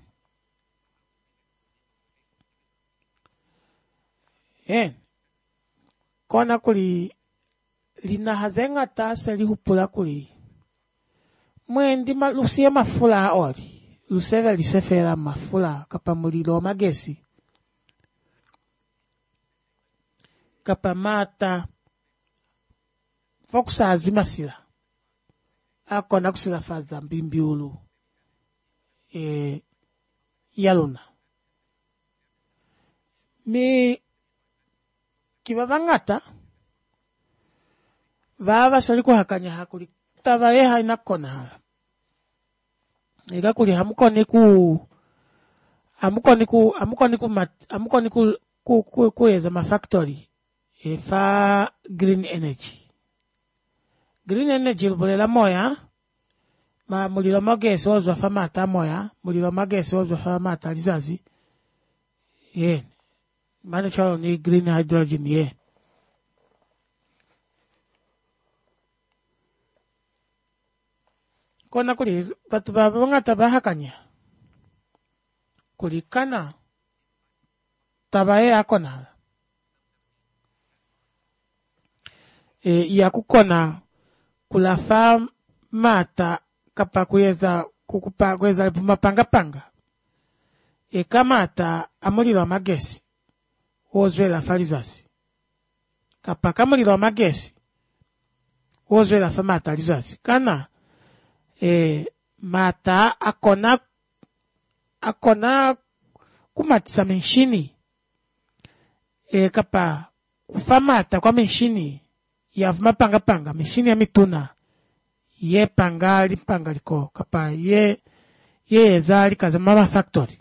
Kona kuli lina hazenga tasa lihupula kuli mwendi lusie mafula aoli luseve lisefera mafula kapa mulilo magesi kapa mata fokusaz vimasila akona kusila faza mbimbiulu yaluna mi kivavangata vava soli kuhakanya hakuli tavaye haina kona hala ega kuli hamukoni kuweza mafactory fa green energy lubulela moya ma mulilo magesi ozwa fa mata moya mulilo magesi ozwa fa mata lizazi mane chalo ni green hydrogen kona kuli batu babangata bahakanya kuli kana tabaye akona ya kukona kulafa mata kapa kuyeza kweza mapanga kamata amulilo magesi ozwela falizasi kapa kamulilo magesi ozwela famata alizasi kana mata akona kumatisa menshini kapa kufamata kwa menshini ya mapanga menshini ya mituna ye panga liko kapa ye zali kaza mama factory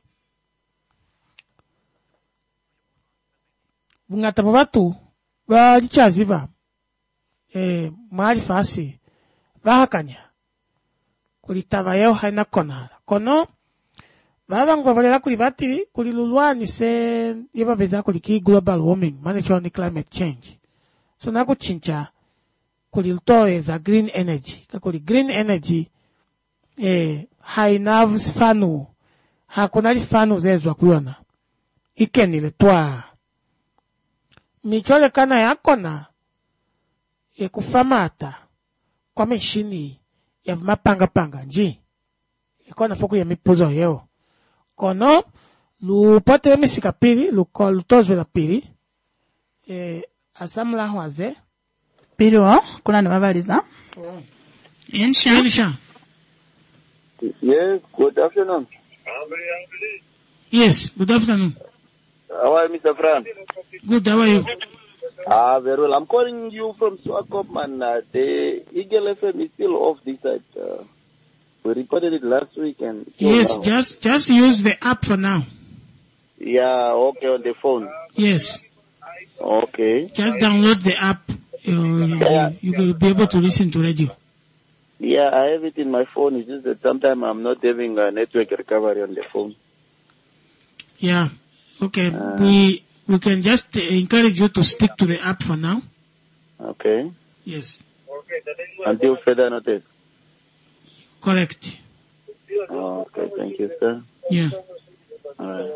bungata babatu ba lichaziba mali fasi bahakanya kulitava yeo haina kono baba ngovalera kulivati kulilulwani se yeba beza kuliki global warming management climate change so nako chincha kuliltoe za green energy kakuli green energy haina fanu hakuna fanu zezwa kuona ikenile twa michole kana yakona kufamata kwa meshini ya mapanga nji ikona foku ya mipuzo yeo kono lupote misika pili lutozwe la pili asamla hwaze pili wa kuna nimabaliza Insha. Yes, good afternoon. Yes, good afternoon. How are you, Mr. Frank? Good, how are you? Very well. I'm calling you from Swakop, and the Eagle FM is still off this side. We recorded it last week, and yes, now. Just use the app for now. Yeah, okay, on the phone. Yes. Okay. Just download the app. You will be able to listen to radio. Yeah, I have it in my phone. It's just that sometimes I'm not having a network recovery on the phone. Yeah. Okay. We can just encourage you to stick to the app for now. Okay. Yes. Until further notice. Correct. Okay. Thank you, sir. Yeah. All right.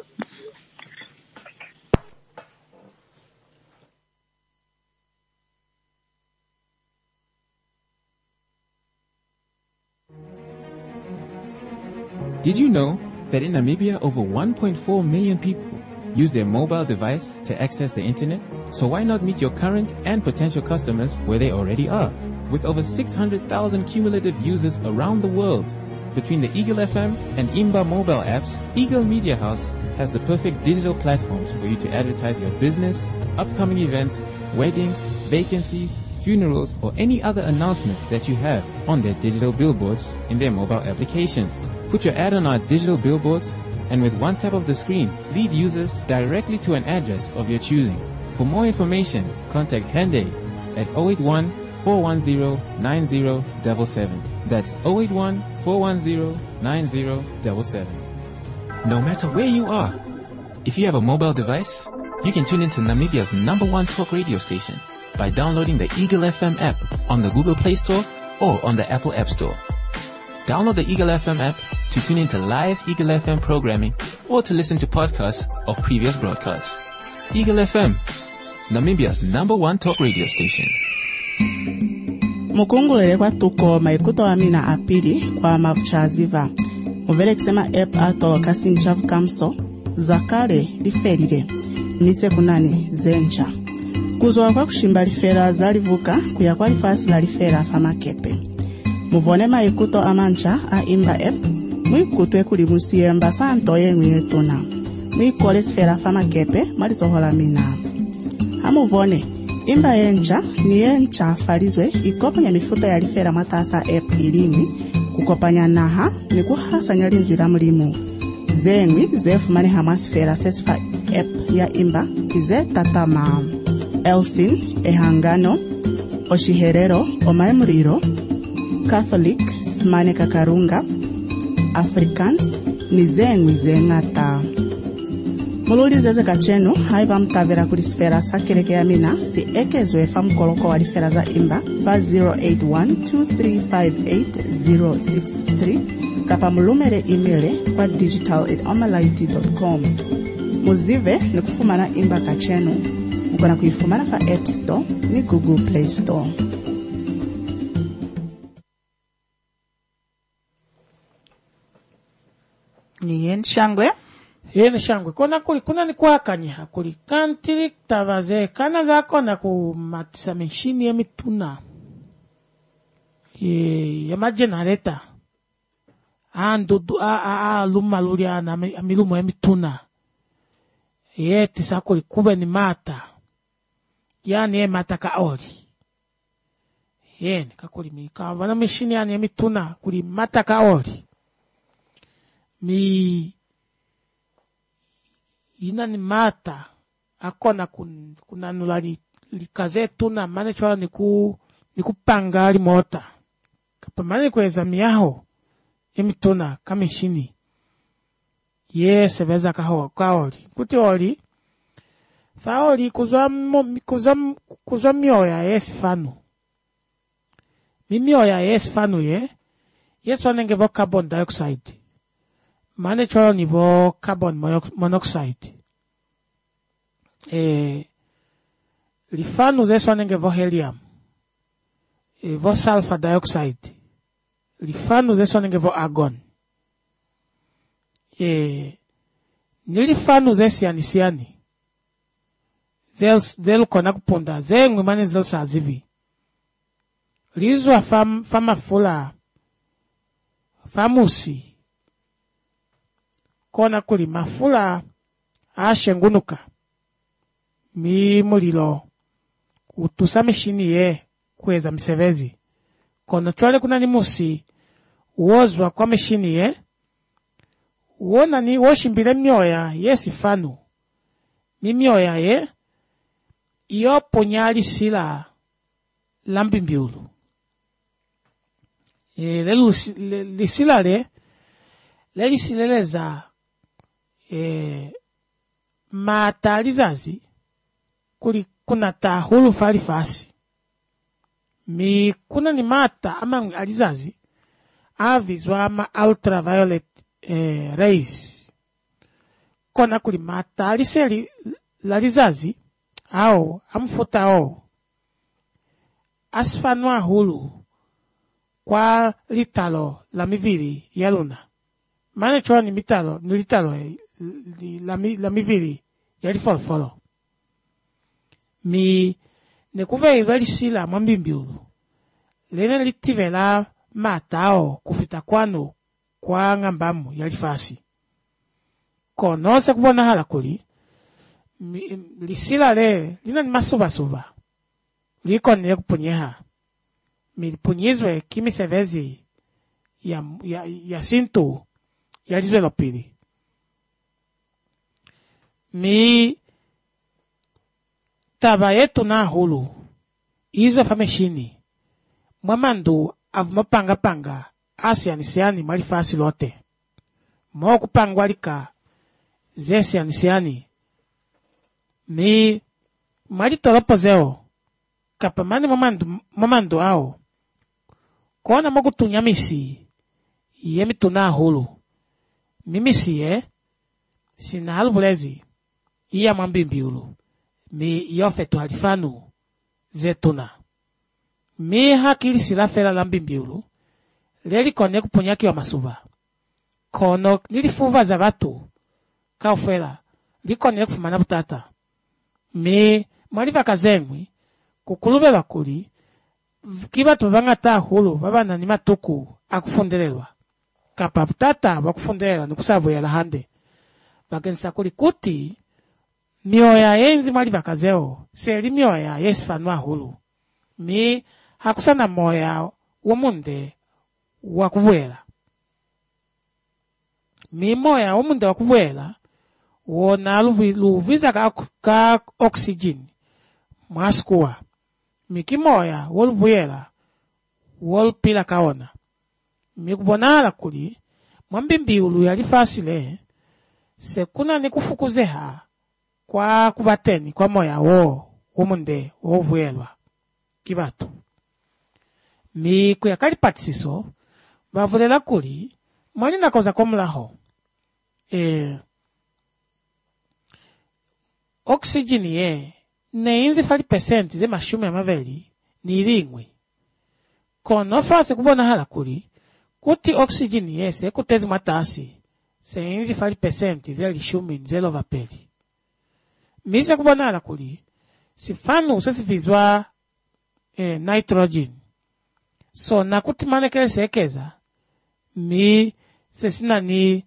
Did you know that in Namibia over 1.4 million people use their mobile device to access the internet? So why not meet your current and potential customers where they already are? With over 600,000 cumulative users around the world, between the Eagle FM and Imba mobile apps, Eagle Media House has the perfect digital platforms for you to advertise your business, upcoming events, weddings, vacancies, funerals, or any other announcement that you have on their digital billboards in their mobile applications. Put your ad on our digital billboards, and with one tap of the screen, lead users directly to an address of your choosing. For more information, contact Hende at 081-410-9077. That's 081-410-9077. No matter where you are, if you have a mobile device, you can tune into Namibia's #1 talk radio station by downloading the Eagle FM app on the Google Play Store or on the Apple App Store. Download the Eagle FM app to tune into live Eagle FM programming or to listen to podcasts of previous broadcasts. Eagle FM, Namibia's #1 talk radio station. Mukungulele kwa tuko maikuto amina apili kwa mavuchaziva. Muvele kisema app ato kasi nchavu kamso, zakale liferile, mise kunani zencha. Kuzoa kwa kushimba lifera zalivuka, kuya kwa lifasi la lifera fama kepe. Muvone maikuto amancha a imba app, mwikutwe kulimusiemba santo yengu yetuna. Mwikole sfera fama kepe, malizohola mina. Hamuvone, imba yencha ni yencha falizwe ikopanya mifuta ya lifera matasa app ilimi, kukopanya naha ni kuhasa nyalinzu la mlimu. Zengwi zefumane hamasfera sesfa app ya imba kize tatama. Elsin, Ehangano, Oshiherero, Omaemuriro, Catholic, Smane Kakarunga, Africans, Nizengwi Zengata. Mululi zeze kachenu, haiva mtavera kulisfera sakeleke ya mina, si ekezwe famkoloko walifera za imba, 5081-2358-063, kapa mulumere emaile kwa digital@omalaiti.com. Muzive ni kufumana imba kachenu, mukona kuifumana fa App Store ni Google Play Store. Yen shangwe kuna ni kwakanya kuli kantiri tavaze kana zako na kumatisa mashini ya mituna ya majenereta andudu lumaluri ana milumo ya mituna tisa kuli kube ni mata yani mata kaoli ni kakuli mikavana mashini yani ya mituna kuli mata kaoli ina ni mata akona kunanula likaze tuna mane chwala nikupanga limota kapamane kweza miaho emituna kamishini sebeza kaoli kuti oli faoli kuzwa mioya fanu mimioya fanu wanenge vo carbon dioxide mane chwala ni vo carbon monoxide lifanu wanenge vo helium vo sulfur dioxide lifanu wanenge vo argon nilifanu siani zelu kona kupunda zengwe mane zelu sazivi lizwa famafula famusi kona kuli mafula ashengunuka mulilo kutusa mishini kweza msevezi kono chwale kuna ni musi uozwa kwa mishini uona ni washimbile mioya sifanu mimioya iyo ponyali sila lambimbiulu lisila lelisileleza mata alizazi kuna tahulu falifasi kuna ni mata ama alizazi avizwa ama ultraviolet rays kona kuli mata aliseli lalizazi au amfuta asfanwa hulu kwa litalo la mivili ya luna mane chwa ni litalo la mivili ya lifolofolo nekuve ivelisila mwambimbiulu lene litivela matao kufita kwano kwa ngambamu ya lifasi konose kubona hala kuli lisila lina ni masuba likonile kupunyeha milipunyizwe kimisevezi ya sintu ya lizwelo pili taba yetu na hulu izwe fameshini mwamandu avumapanga asianisiani malifasi lote kupangwa lika zesianisiani malitolopozeo kapamani mwamandu ao kona mokutunya misi yemituna hulu mimisi sina halubulezi iya mwambimbiulu yofetu halifanu zetuna hakili silafela lambimbiulu leli kone kuponyaki wa masuba kono nilifuva za vatu kaufela likone kufumana butata mwaliva kazemwi kukulube bakuli kibatu bangata hulu babana ni matuku akufundelelwa kapa butata bakufundelela nikusabu ya lahande bagensa kuli kuti mioya enzi mwaliva kazeo seli mioya yesifanwa hulu hakusana moya womunde wakuvuela moya womunde wakuvuela wona luviza ka oxygen mwaskuwa mikimoya woluvuyela wolpila kaona mikubonala kuli mwambimbiulu yalifasile sekuna nikufukuzeha kwa kubateni kwa moya womunde wovuyelwa kibatu kuyakalipatisiso bavulela kuli mwani nakoza komulaho oxygen ne inzi fali percent ze mashume amaveli ni limwe. Kono fase kubona hala kuli, kuti oxygen yese kutezi matasi, se inzi fali percent ze lishumi nzelo vapeli. Mise kubona hala kuli, sifanu sesifizwa nitrogen. So na kuti manekele sekeza, mi sesina ni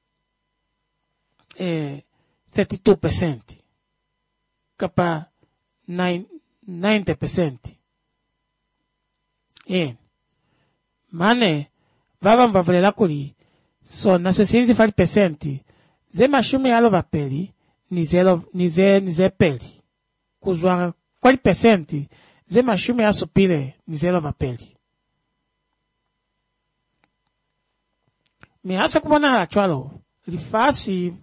32%. Kapa 90%. Mane, vava mvavulela kuli, so na 65% ze mashumi yalo vapeli, nize peli. Kuzwa 40% ze mashumi ya supile, nizelo vapeli. Mi hasa kubona hachwalo, lifasi,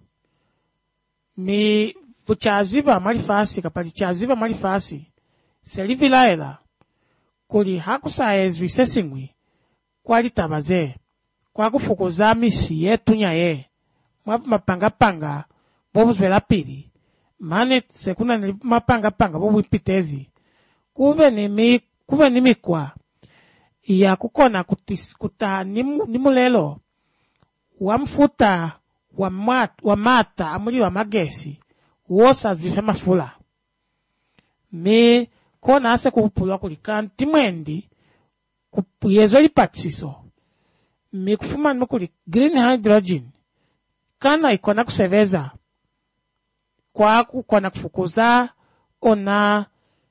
mi vuchaziva malifasi, kapali chaziva malifasi, selivi laela, kuli hakusaezwi sesingwi, kwa litabaze, kwa kufukuza misi yetu nye, mwafu mapanga, bobu zwela pili, mane sekuna ni mapanga, bobu ipitezi, kuwe ni mikwa, ya kukona kuta nimulelo, wamfuta, wamata, amuli wa magesi, wosa zvifema fula. Me, kona ase kupulwa kulikanti mwendi, kuyezo li patiso. Me kufuma nimo kuli green hydrogen, kana ikona kuseveza, kwa kukona kufukuza, ona,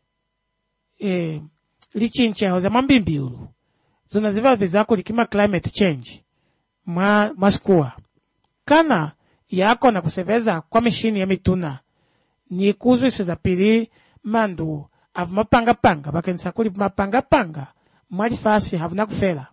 lichinche hoza mambimbiulu. Zona ziva viza kulikima climate change. Maskua. Kana yako na kuseveza kwa mishini ya mituna. Ni kuzu iseza pili mandu. Avu mapanga. Bakenisa kuli mapanga. Mwali fasi havuna kufela.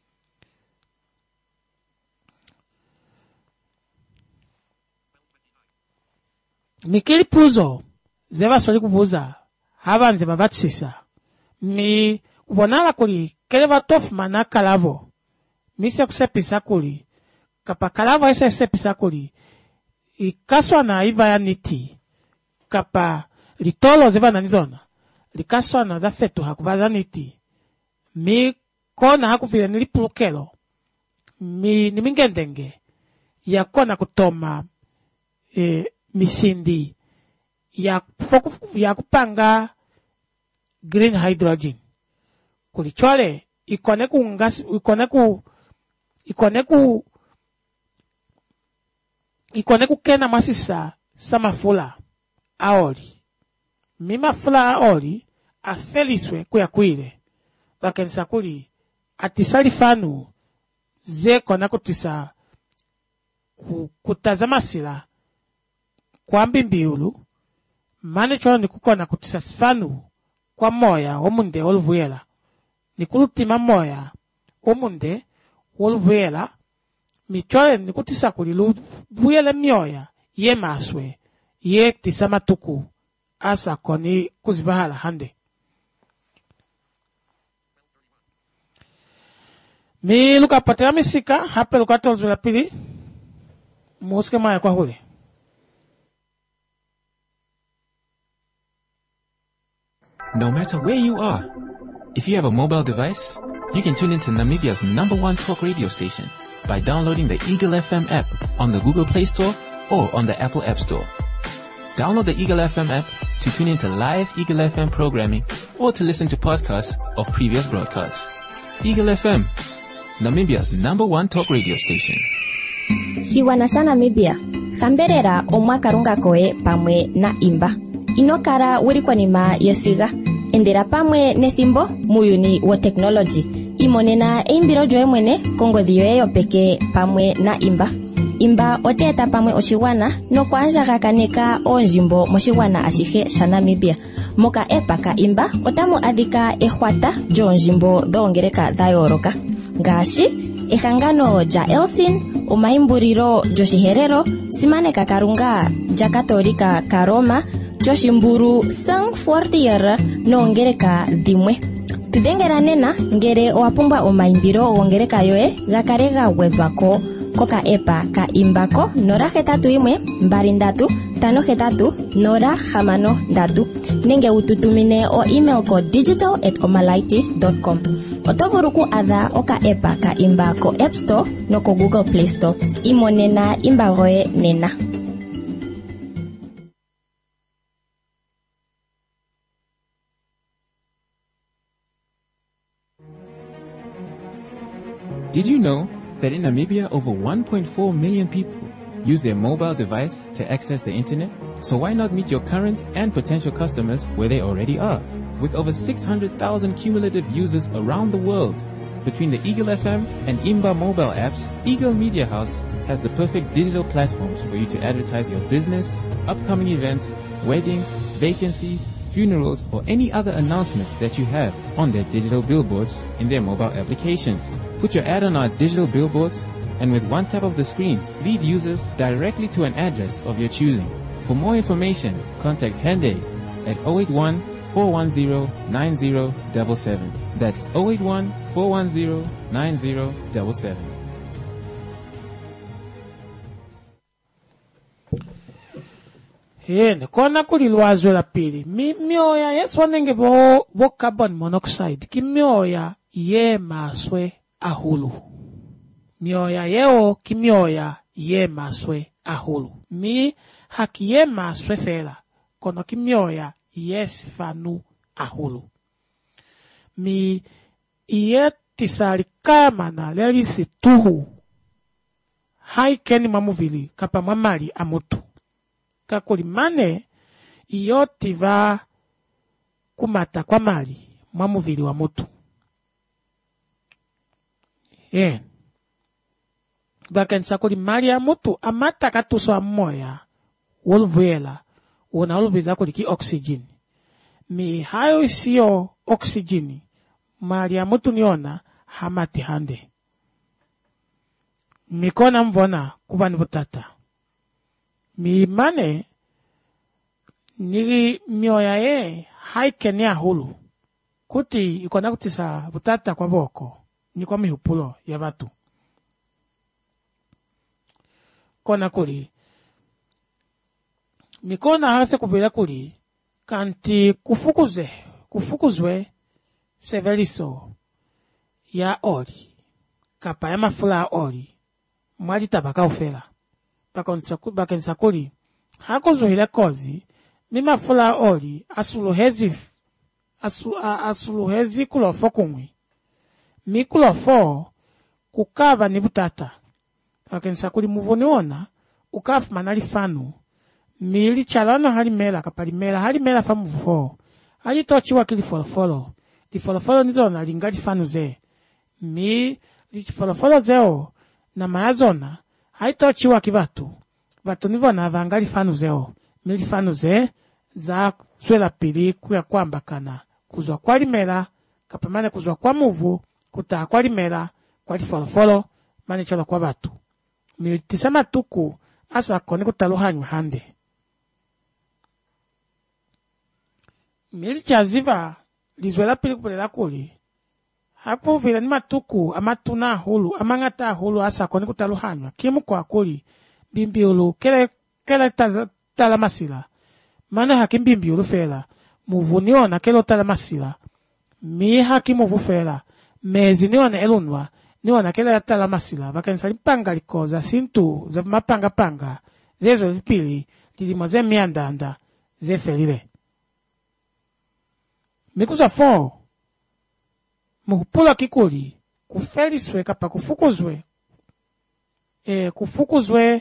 Mikili puzo. Zeva soli kubuza. Hava nzeba vatsisa. Mi kubonala kuli keleva tofu manaka lavo. Mise kusepisa kuli. Kapa kalava ese sepisa kuli. Ikaswa na iva ya niti. Kapa litolo ziva na nizona. Likaswa na za fetu hakuvaza niti. Mi kona hakufile nilipulukelo. Mi nimingendenge. Ya kona kutoma misindi. Ya kupanga green hydrogen. Kulichole ikoneku kena masisa samafula aoli. Mimafula aoli afeliswe kuya Bakenisa kuli atisali fanu ze kona kutisa kutazama sila kwa mbimbiulu. Mane cholo ni kukona kutisa fanu kwa moya omunde oluvuyela. Nikulutima moya omunde oluvuyela. Michole nikutisa kuli vuyela mioya ye maswe ye tisama tuku asa koni kuzibahala hande. Mi luka patela misika hape luka tolzula pili musike maya kwa hule. No matter where you are, if you have a mobile device, you can tune into Namibia's #1 talk radio station by downloading the Eagle FM app on the Google Play Store or on the Apple App Store. Download the Eagle FM app to tune into live Eagle FM programming or to listen to podcasts of previous broadcasts. Eagle FM, Namibia's #1 talk radio station. Shiwanasha Namibia, kamberera omwaka runga koe pamwe na imba. Inokara wirikwa nima yesiga, endera pamwe nethimbo muyuni wa technology. Imonena eimbiro joe mwene kongo dhiyo peke pamwe na imba. Imba oteta pamwe oshiwana no kwanja kaneka onjimbo moshiwana ashihe sha Namibia. Moka epaka imba otamu adhika ehwata jonjimbo dhongereka dhayoroka. Ngashi ehangano ja Elsin, omaimburiro joshiherero, simane kakarunga ja katolika karoma, joshimburu sang fortier nongereka dhimwe. Tudengera nena ngere oapumba omaimbiro wongereka yoe gakarega wezwako koka epa ka imbako noraheta tuimwe mbarindatu 573 nenge ututumine o email ko digital@omalaiti.com. Otovuru ku adha oka epa ka imba ko App Store no ko Google Play Store. Imonena imba goe nena. Did you know that in Namibia over 1.4 million people use their mobile device to access the internet? So why not meet your current and potential customers where they already are? With over 600,000 cumulative users around the world, between the Eagle FM and Imba mobile apps, Eagle Media House has the perfect digital platforms for you to advertise your business, upcoming events, weddings, vacancies, funerals, or any other announcement that you have on their digital billboards in their mobile applications. Put your ad on our digital billboards, and with one tap of the screen, lead users directly to an address of your choosing. For more information, contact Hende at 081-410-9077. That's 081-410-9077. Yene kona kuli lwazo la pili mioya yeswanenge bo carbon monoxide ki mioya ye maswe ahulu mioya yeo ki mioya ye maswe ahulu mi haki ye maswe fela kono ki mioya yes fanu ahulu mi iye tisari kama na lelisi tuhu haikeni mamuvili kapa mamali amutu kakuli mane iyo tiva kumata kwa mali mwamuvili wa mutu. Bakensa kuli mali ya mutu amata katuswa moya wolvuela wona wolviza kuli ki oxygen. Mi hayo isiyo oxygen mali ya mutu niona hamati hande. Mikona mvona kubani butata. Mi mane nigi mioya ye haikeni ahulu kuti ikona kutisa butata kwa boko ni kwa mihupulo ya batu kona kuli mikona hase kubila kuli kanti kufukuzwe seveliso ya oli kapa ya mafula oli mwali tabaka ufela bakensa kuli hakuzuhile kozi mima fula oli asuluhezi kulofo kumwi mi kulofo kukava ni butata bakensa kuli muvoniona ukafu manali fanu mili chalana halimela kapalimela halimela famuvufo hali tochiwa kili folofolo li folofolo nizona lingali fanu ze mi li folofolo zeo na mayazona haitochiwa kivatu vatu nivona vangali fanu zeo mili fanu ze za swela pili kuya kwamba kana kuzwa kwa limela kapamane kuzwa kwa muvu kutaa kwa limela kwa lifolofolo mani chola kwa vatu mili tisema tuku asa koni kutaluhanyu hande mili chaziva lizwela pili kupelela kuli hapo vile ni matuku amatuna hulu amangata hulu asa koni kutaluhanyu kimu kwa kuli bimbiulu kele talamasila mana haki bimbiulu fela muvuniona kele talamasila mi haki muvu fela mezi niona elunwa niona kele talamasila vakanisa lipanga likoza sintu za mapanga zezo lipili lilimoze miandanda zefelile mikuza fo muhupula kikuli kufeliswe kapa kufukuzwe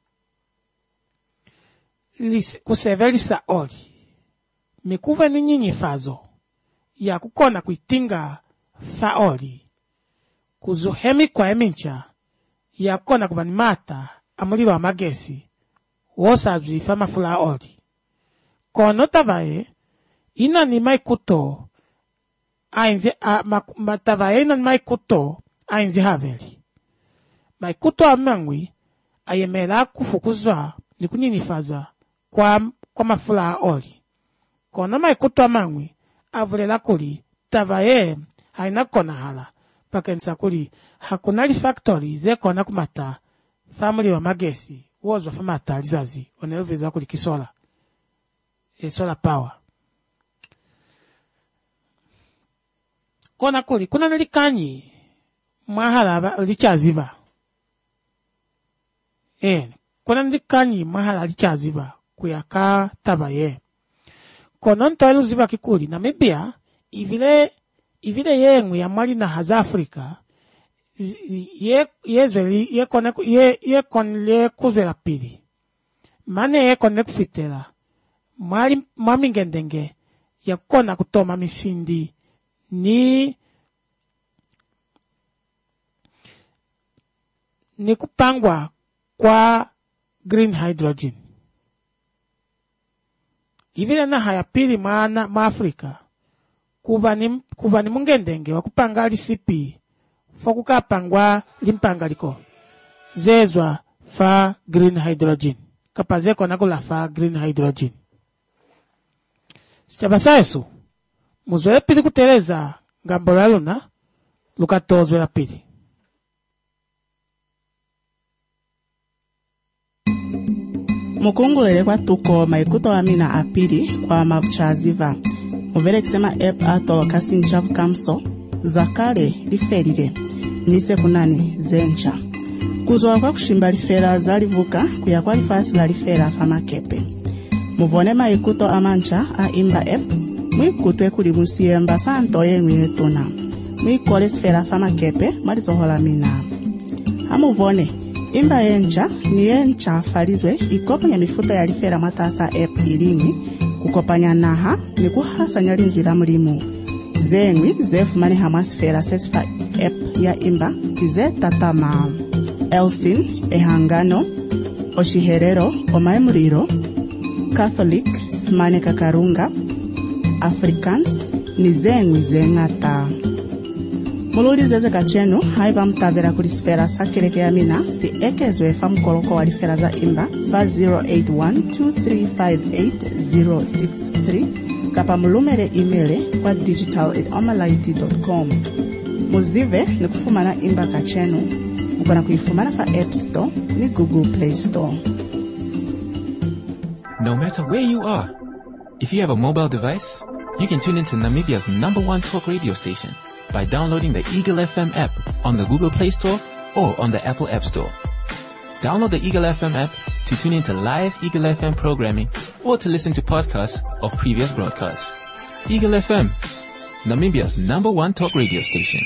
kusevelisa oli mikuve ni nyinyi fazo ya kukona kuitinga fa oli kuzuhemi kwa emincha ya kukona kuvanimata amulilo wa magesi wosazu ifa mafula oli kono tavae ina ni maikuto ainzi matavae ina ni maikuto ainzi haveli maikuto amangwi ayemela kufukuzwa ni kunyinyifaza kwa mafula oli kona maikuto amangwi avulela kuli tavae haina kona hala pakensa kuli hakuna li factory ze kona kumata family wa magesi wozo fama atalizazi onelveza kuli kisola solar power kona kuli kuna nalikanyi mahala lichaziva kuna nalikanyi mahala lichaziva kuyaka tabaye kono ntoelu ziva kikuli Namibia ivile yengu ya mali na haza Afrika ye konle kuzwela pili mane ye konle kufitela mwami ngendenge ya kona kutoma misindi ni kupangwa kwa green hydrogen ivile na haya pili ma Afrika kuba ni mungendenge wa kupanga lisipi fokuka pangwa limpangaliko zezwa fa green hydrogen kapazeko nakula fa green hydrogen sichaba yesu muzwele pili kuteleza ngambo la luna lukatozwe la pili mukungulele kwa tuko maikuto amina apili kwa mavuchaziva muvele kisema app ato kasi nchavu kamso zakale liferile nise kunani zencha kuzoa kwa kushimba lifera zalivuka kuya kwa lifasi la lifera fama kepe muvone maikuto amancha a imba app mwikutwe kuli musiemba santo yengu yetuna mwikole sfera fama kepe malizohola mina hamuvone imba yencha ni yencha falizwe ikopanya mifuta ya lifera matasa app ilimi kukopanya naha ni kuhasa nyalinzwi la mulimu zengwi zefumane hamasfera sesfa app ya imba kize tatama Elsin ehangano oshiherero omaemuriro Catholic smane kakarunga Africans ni zengwi zengata mululi zeze kachenu haiva mtavera kulisfera sakereke ya mina si ekezwe famkoloko walifera za imba fa 0812358063 kapa mulumere emaile kwa digital@omalaiti.com muzive ni kufumana imba kachenu mukona kuifumana fa App Store ni Google Play Store. No matter where you are, if you have a mobile device, you can tune into Namibia's #1 talk radio station by downloading the Eagle FM app on the Google Play Store or on the Apple App Store. Download the Eagle FM app to tune into live Eagle FM programming or to listen to podcasts of previous broadcasts. Eagle FM, Namibia's #1 talk radio station.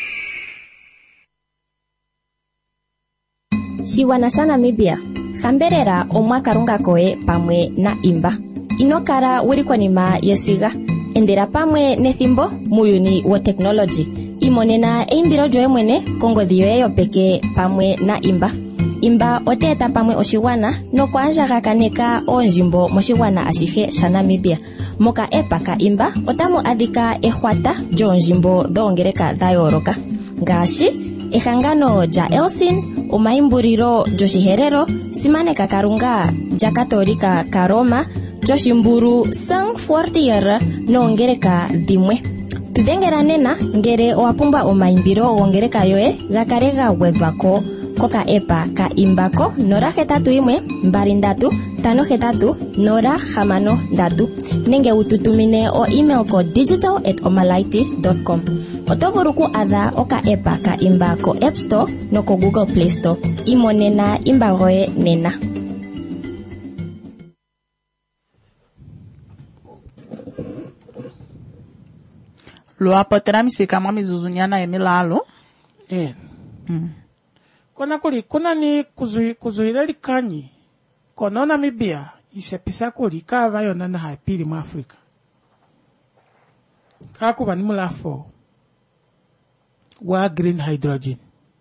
Siwanasa Namibia, Kamberera omwakarunga koe pamwe na imba. Inokara wirikwa nima yesiga. Endera pamwe nethimbo muyuni wa technology. Imonena eimbiro joe mwene kongo dhiyo peke pamwe na imba. Imba oteta pamwe oshiwana no kwanja kakaneka onjimbo moshiwana ashihe sha Namibia. Moka epaka imba otamu adhika ehwata jonjimbo dongereka dayoroka. Ngashi ehangano ja Elsin omaimburiro joshiherero simane kakarunga ja katolika karoma joshimburu sang fortier nongereka dimwe tudengera nena ngere oapumba omaimbiro wongereka yoe gakarega wezwako koka epa ka imbako nora hetatu imwe mbari ndatu tano hetatu nora hamano ndatu nenge ututumine o email ko digital@omalaiti.com otovuruku adha oka epa ka imbako App Store noko Google Play Store imonena imbagoe nena. Luapotera misika mwa mizuzunyana emilalo. Kuna ni kuzuile likanyi. Kono Namibia isepisa kuli kava yona na haipili mwa Afrika. Kakuba ni mulafo wa green hydrogen.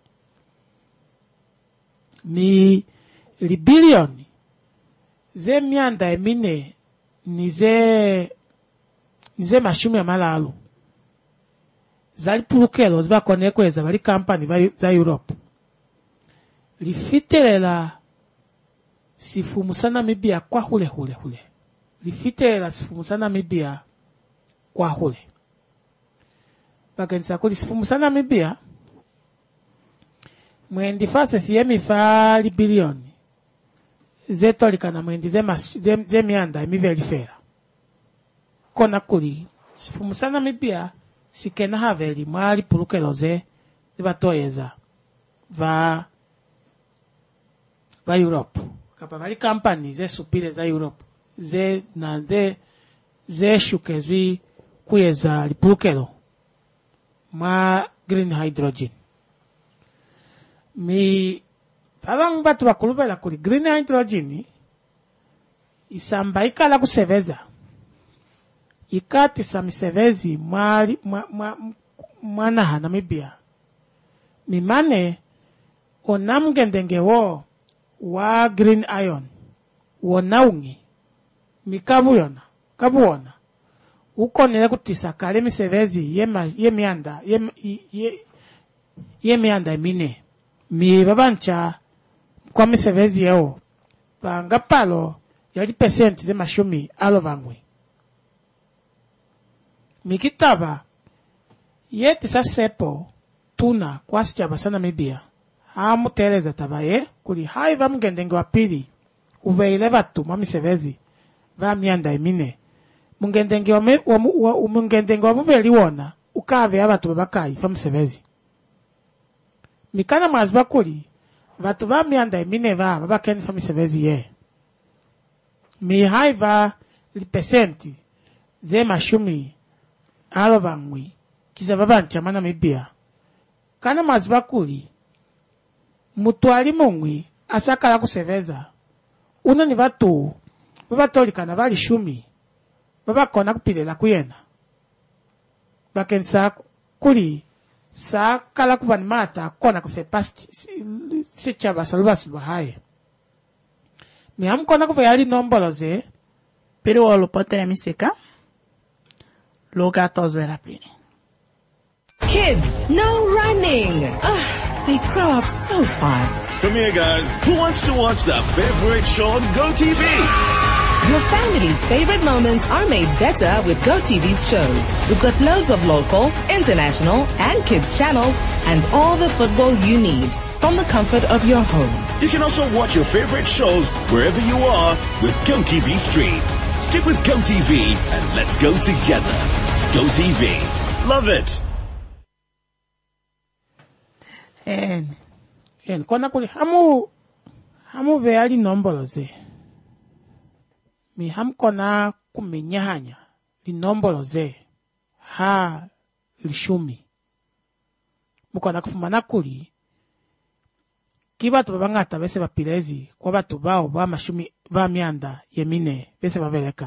Ni libilioni ze mianda emine nize mashumi ya malalu. Zali pulukelo ziba konekweza bali kampani za Europe. Lifitelela sifumu sana Namibia kwa hule. Lifitelela sifumu sana Namibia kwa hule. Bakenisa kuli sifumu sana Namibia mwendi fase siyemi fa libilioni. zetolika na mwendi ze mianda imiverifera. Kona kuli, sifumusana mibia, sikena haveli, mwali pulukelo ze batoyeza, va Europe. Kapa vali kampani ze supile za Europe, ze shuke zwi kuyeza lipulukelo, ma green hydrogen. Abang batu bakulubela kuli green hydrogen isamba ikala kuseveza ikati samisevezi mwana Namibia mimane onamgendenge wo wa green iron wonaungi mikavuyona kabuona ukonele kutisa kale misevezi yemianda emine mi babancha kwa misevezi yao vangapalo yali percent ze mashumi alovangwe mikitaba yeti sasepo tuna kwasi chaba sana Namibia hamuteleza tabaye kuli haiva mgendenge wa pili ubeile batu mamisevezi va mianda emine mungendenge wa bubeli wona ukave abatu babakai fa misevezi mikana mazba kuli vatu va mianda emine va babakeni fa misevezi ye mi haiva li percenti ze mashumi alovangwi kisa babancha mana Namibia kana mazba kuli mutwali mungwi asakala kuseveza una ni vatu babatolika na bali shumi babakona kupilela kuyena bakensa kuli sa kala kubani mata kona kufe past sichaba salubasi bahaye mi amkona kufe yali nombolo ze pero olo potere miseka loga tozwela pini. Kids, no running. They grow up so fast. Come here, guys. Who wants to watch their favorite show on GoTV? Your family's favorite moments are made better with GoTV's shows. We've got loads of local, international, and kids channels, and all the football you need from the comfort of your home. You can also watch your favorite shows wherever you are with GoTV Stream. Stick with GoTV and let's go together. GoTV. Love it. En kona kuli hamu veali nombolo ze. Mi ham kona kumenyahanya li nombolo ze ha lishumi. Mukona kufumana kuli kibatu babangata bese bapilezi kwa batu bao ba mashumi ba mianda yemine bese baveleka.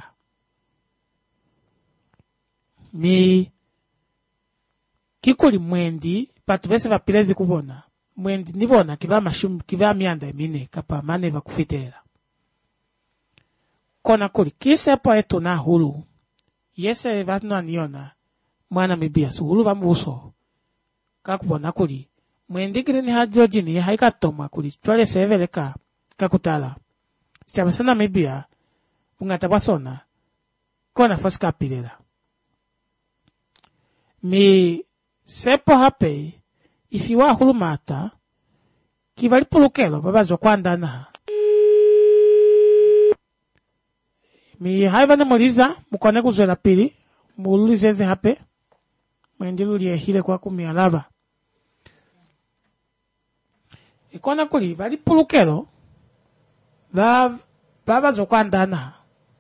Mi kikuli mwendi batu bese bapilezi kubona mwendi nibona kiba mashumi kiba mianda yemine kapa mane bakufitela. Kona kuli kise po etu na hulu yese vatno aniona mwana Namibia su hulu bamuso kakubona kuli mwendi green hydrogen ya haikatoma kuli twale seveleka kakutala sitabasana Namibia ungatabasona kona foska pilela mi sepo hape ifiwa hulu mata kivali pulukelo babazo kwandana mi haiva nemuliza mukone kuzwela pili mulizeze hape mwendi lulie hile kwa kumialava ikona kuli vali pulukelo baba zokwandana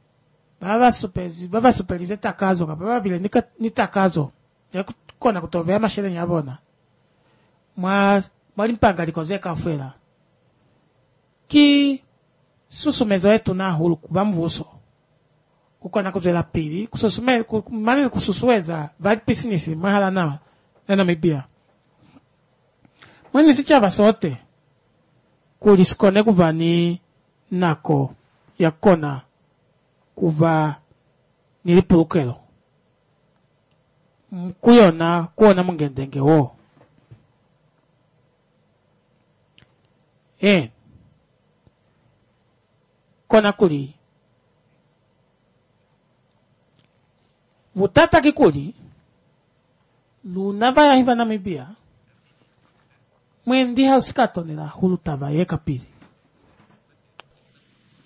baba superize takazo baba bile nitakazo ya kona kutovea mashele nyabona mwali mpanga likozeka afwela ki susumezo etu na hulu kubamvuso kukona kuzwela pili kususume mani kususuweza vali pisinisi mahala na Namibia mwini sichava sote kulisikone kuvani nako yakona kuva nilipulukelo kuyona kuona mungendenge wo kona kuli vutata kikuli lunava ya hiva Namibia mwendi hauskatonela hulu tava yeka pili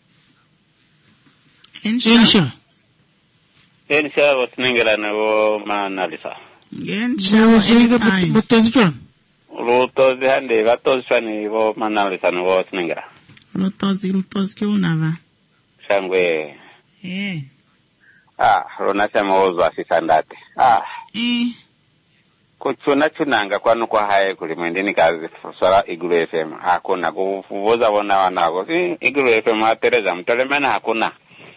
Insha. Insha wasningela na manalisa. Insha. Mutazijwan. Luto zihande vatozishwani vo manalisa na wasningela. Lutozi ke unava. Shangwe. Rona chama ozo asisandate. Kuchuna chunanga kwanu kwa hae kulimwendini kazi swala Igulu FM. Hakuna kufuvoza wana wanako. Igulu FM atereza mtolemena hakuna.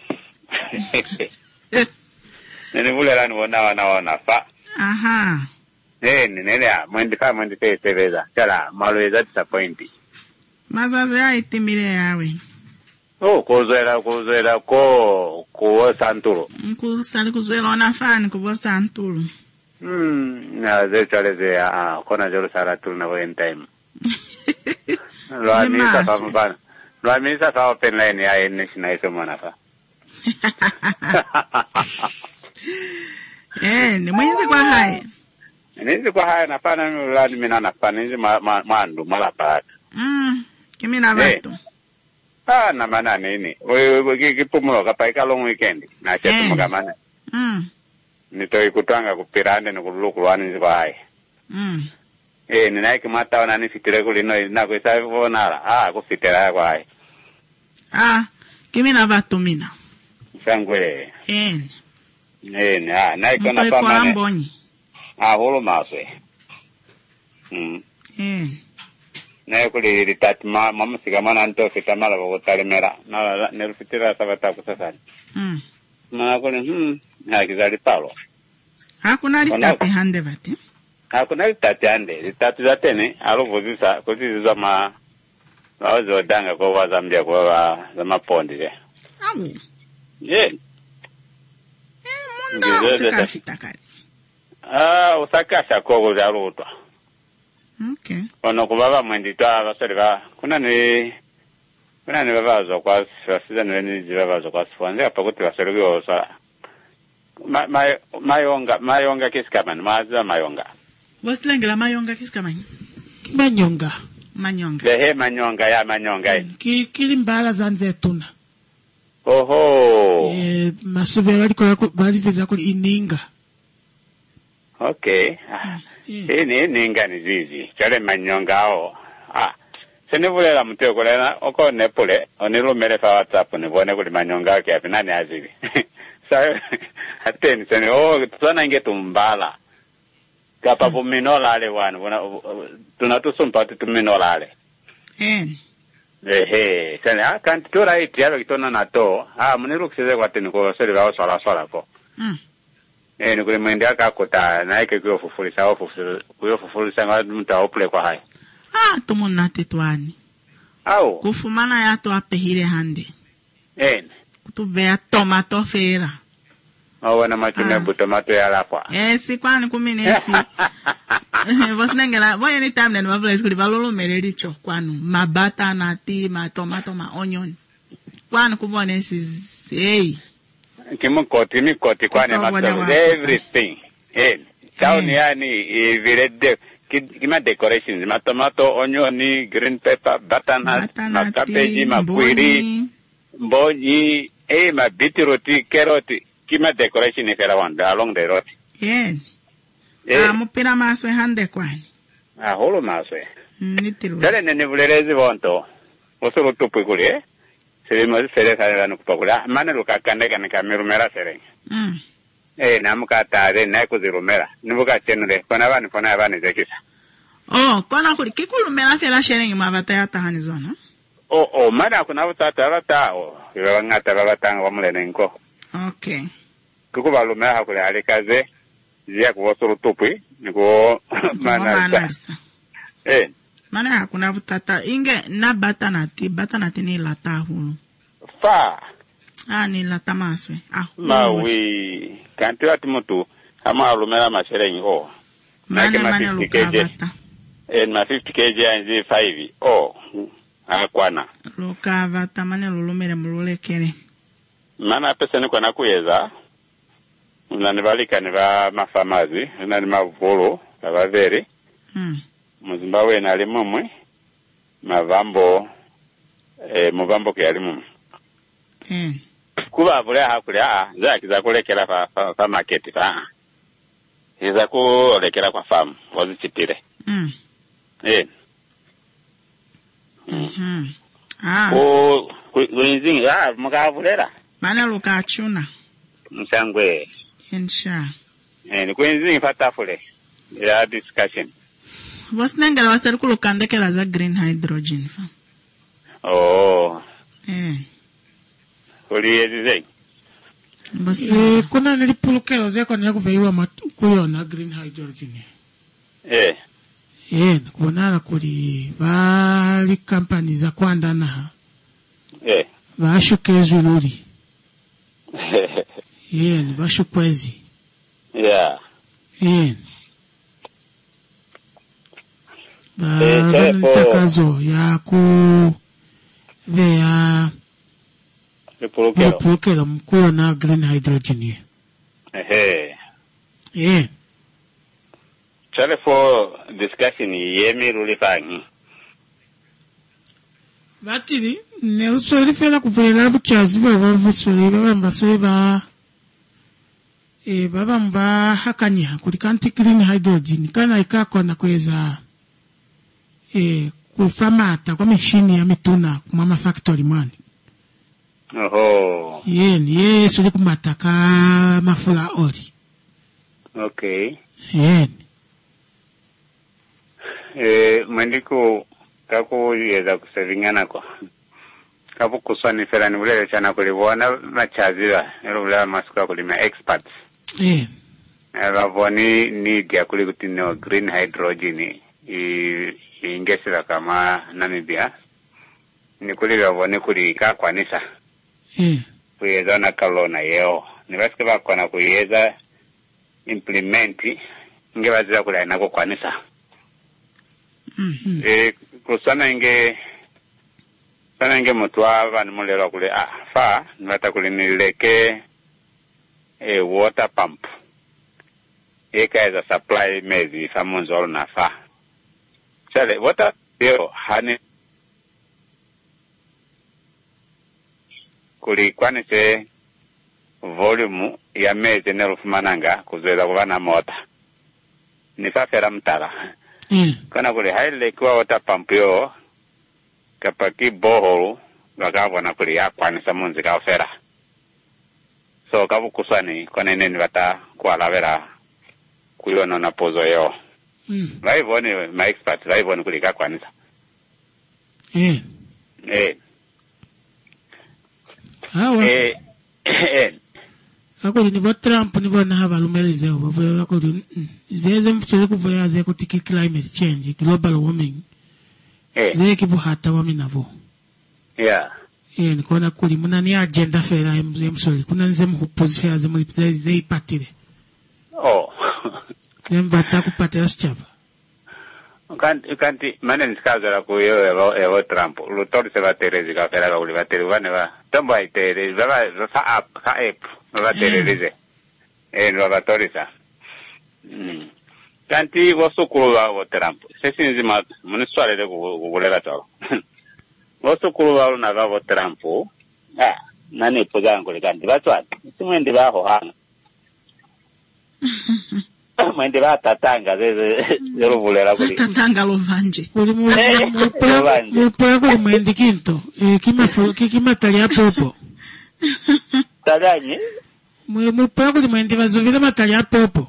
Nene vule lani wana fa. Aha. Nene ya mwendi pe tereza. Chala malueza disappointi. Mazazo ya itimile yawe. Kuzoela kuwa santuro. Kusali kuzoela wanafani kuwa santuro. Na zechaleze kona jolo saraturu na when time. Loamisa fa mbana. Loamisa fa open line ya eneshi na iso mwanafa. Ni mwenzi kwa hai. Nizi kwa hai nafana mlani mina nafana nizi mandu malapata. Kimi na vato. Na mana nini. Kipumulo kapaika long weekend. Na chetu mkamane. Nitoi kutwanga kupirande nukulukuluwani nizi kwa hai. Ninaiki mata wana nifitire kulino na kuisafi vonala. Kufitira kwa hai. Kimi na vato mina. Shangwe. Naiko na pamane. Mbonyi. Holo maswe. Na kuli ritati mama sigamana anto fitamala bogotalemera na nerufitira sabata kusasani. Na kuli kizali palo. Hakuna ritati hande bati. Hakuna ritati hande. Ritati zatene alovuzisa kuziza wazo danga kwa wazambia kwa zama pondi je. Munda usika fitakari. Usakasha kogo za rutwa. Okay. Ono kubaba mwenditwa abasore kuna ni babazo kwa siza ni babazo kwa sifanze apakuti basore byosa. Mayonga kiskamani maza mayonga. Wasilengela mayonga kiskamani. Manyonga. Manyonga. Manyonga. Kili mbala zanzetuna. Oho. Masube waliviza kuli ininga. Okay. Ininga ni zizi. Chale manyonga ao. Sinivulela mteo kulena. Oko nepule. Onilumele fa WhatsApp. Nivone kuli manyonga kia pinani azivi. Sayo. Ateni. Tuana inge tumbala. Kapa puminola ale wanu. Tunatusumpati tuminola ale. Sene. Kanti tura iti yalo kitona na to. Muniru kisize kwa tini kwa sori wao sola ko. Nikuli mwende akakuta na ike kuyofufulisa nga mta opule kwa hai. Tumuna tetuani. Kufumana ya to apehire hande. Kutubea tomato fera. Wana machunebu tomato ya lapwa. Si kwani kuminesi. Vosinengela, voy anytime nene wavula iskuli valolo merericho kwanu. Ma bata na ti, ma tomato, ma onion. Kwanu kubonesi, Mikoti kwani mato everything. Sauni yani virede kima decorations, ma tomato, onion, green pepper, butternut, ma cabbage, ma quiri, mbonyi, ma beetroot, carrot, kima decoration ifera wanda along the road. Mupira maswe hande kwani. Holo maswe. Nitilu. Dale nene vulelezi vonto. Osoro tupu kuli Sere sere sare la kupakula. Mane luka kandeka ni kamirumera sere. Na muka tare na kuzirumera. Nibuka chenule. Kona vani zekisa. Kona kuli kikulumera fela sharing mavata ya tahani zona. Mana kuna vutata rata. Iwa ngata ravatanga wamulene nko. Okay. Kukubalumera hakule alikaze. Zia kuwasuru tupu. Niko manalisa. Mana hakuna vutata inge na batanati ni lata hulu. Fa. Ni lata maswe. Mawi. Kanti wati mutu. Hama alumera masherengi. Mane luka vata. Ma 50 kg anzi 5. Akwana. Luka vata mane lulumere mulule kere. Mana pesa niko na kuyeza. Unanibalika niba mafamazi. Unanima volo. Kaba veri. Muzimbawe na limumwe muvambo ke alimumwe kuba bule hakulya zaki za kulekera pa market pa iza kulekera kwa farm wazichitire kuinzingi mukavulera mana lukachuna msangwe insha ni kuinzingi patafule ya discussion Wasnengela wasari kulukandekela za green hydrogen fa. Kuli yezizei. Kuna nilipulukela zeko niyakuveiwa kuyona green hydrogen. Kubonala kuli vali company za kuandana. Vashukezu luli. Vashukwezi. Takazo ya vea Lipulukelo mkuwa na green hydrogen Chale for discussion yemi rulifangi Batiri ne usori fela kupelela buchazi bavusori baba mba hakanya kulikanti green hydrogen kana ikako na kuweza kufamata kwa machine ya mituna kumama factory mwani. Suli kumataka mafula ori. Mandiku kaku yeza kusevingana kwa. Kapu kuswani fela ni ulele chana kulivuana machaziwa. Niluvula masuka kulima experts. Wavoni need ya kulikutineo green hydrogen ingesira kama Namibia ni kuli wavoni kulika kwa nisa kuyeza na kalona yeo ni basike bakwana kuyeza implementi inge bazira kula nako kwa nisa kusana inge mutwa bani mulero kule fa nibata kuli nileke water pump eka supply mezi famunzo na fa Chale, water bill hani kulikwani se volume ya mezi nerufumananga kuzoeza kubana mota. Nifafera mtala. Kana kuli haile kwa water pump yo kapaki boholu gagabo na kuli ya kwani samunzi kaofera. So kabu kusani kwa nini wata kwa lavera kuyono na pozo yo. Vaivoni my expert vaivoni kulika kwanisa akoli ni Trump ni bona haba lumelize obo akoli zeze mfutule kuvoya ze kutiki climate change global warming zeze kibuhata waminavo nikona kuli muna ni agenda fera msoli kuna nze mkuposifa ze mulipze ze ipatile Mbata kupata chapa. Kanti mane nsikazala kuyo evo Trump. Lutori se baterezi kafera ka uli bateri wane ba. Tomba itere baba fa app baterezi. Batori sa. Kanti wasukuru wa Trump. Sesi nzima muniswale de kugulega tolo. Wasukuru wa na wa Trump. Nani pozango le kanti batwati. Simwendi baho hanga. Mwende batatanga zero vulera kuli tatanga lovanje mupo kuli mwende kinto kima talia popo tadanye mupo kuli mwende bazuvira matalia popo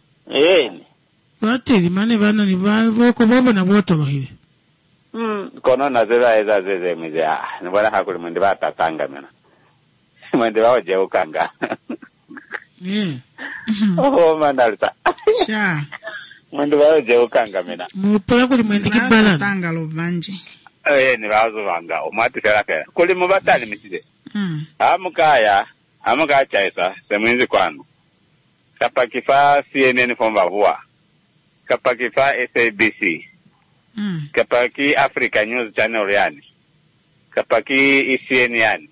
batiri mane bana ni bako bobo na botolo hile kono na zeze mize ni bwana hakuli mwende batatanga mena mwende baoje ukanga manalita. Mwendo wao jeo kanga mena. Mupoya kuli mwendi kibala. Tanga lovanje. Ni bazo vanga. Omati feraka. Kuli mubatali miside. Amukaya chaisa semwenzi kwanu. Kapakifa CNN fomba huwa. Kapakifa SABC. Kapaki Africa News Channel yani. Kapaki ECN yani.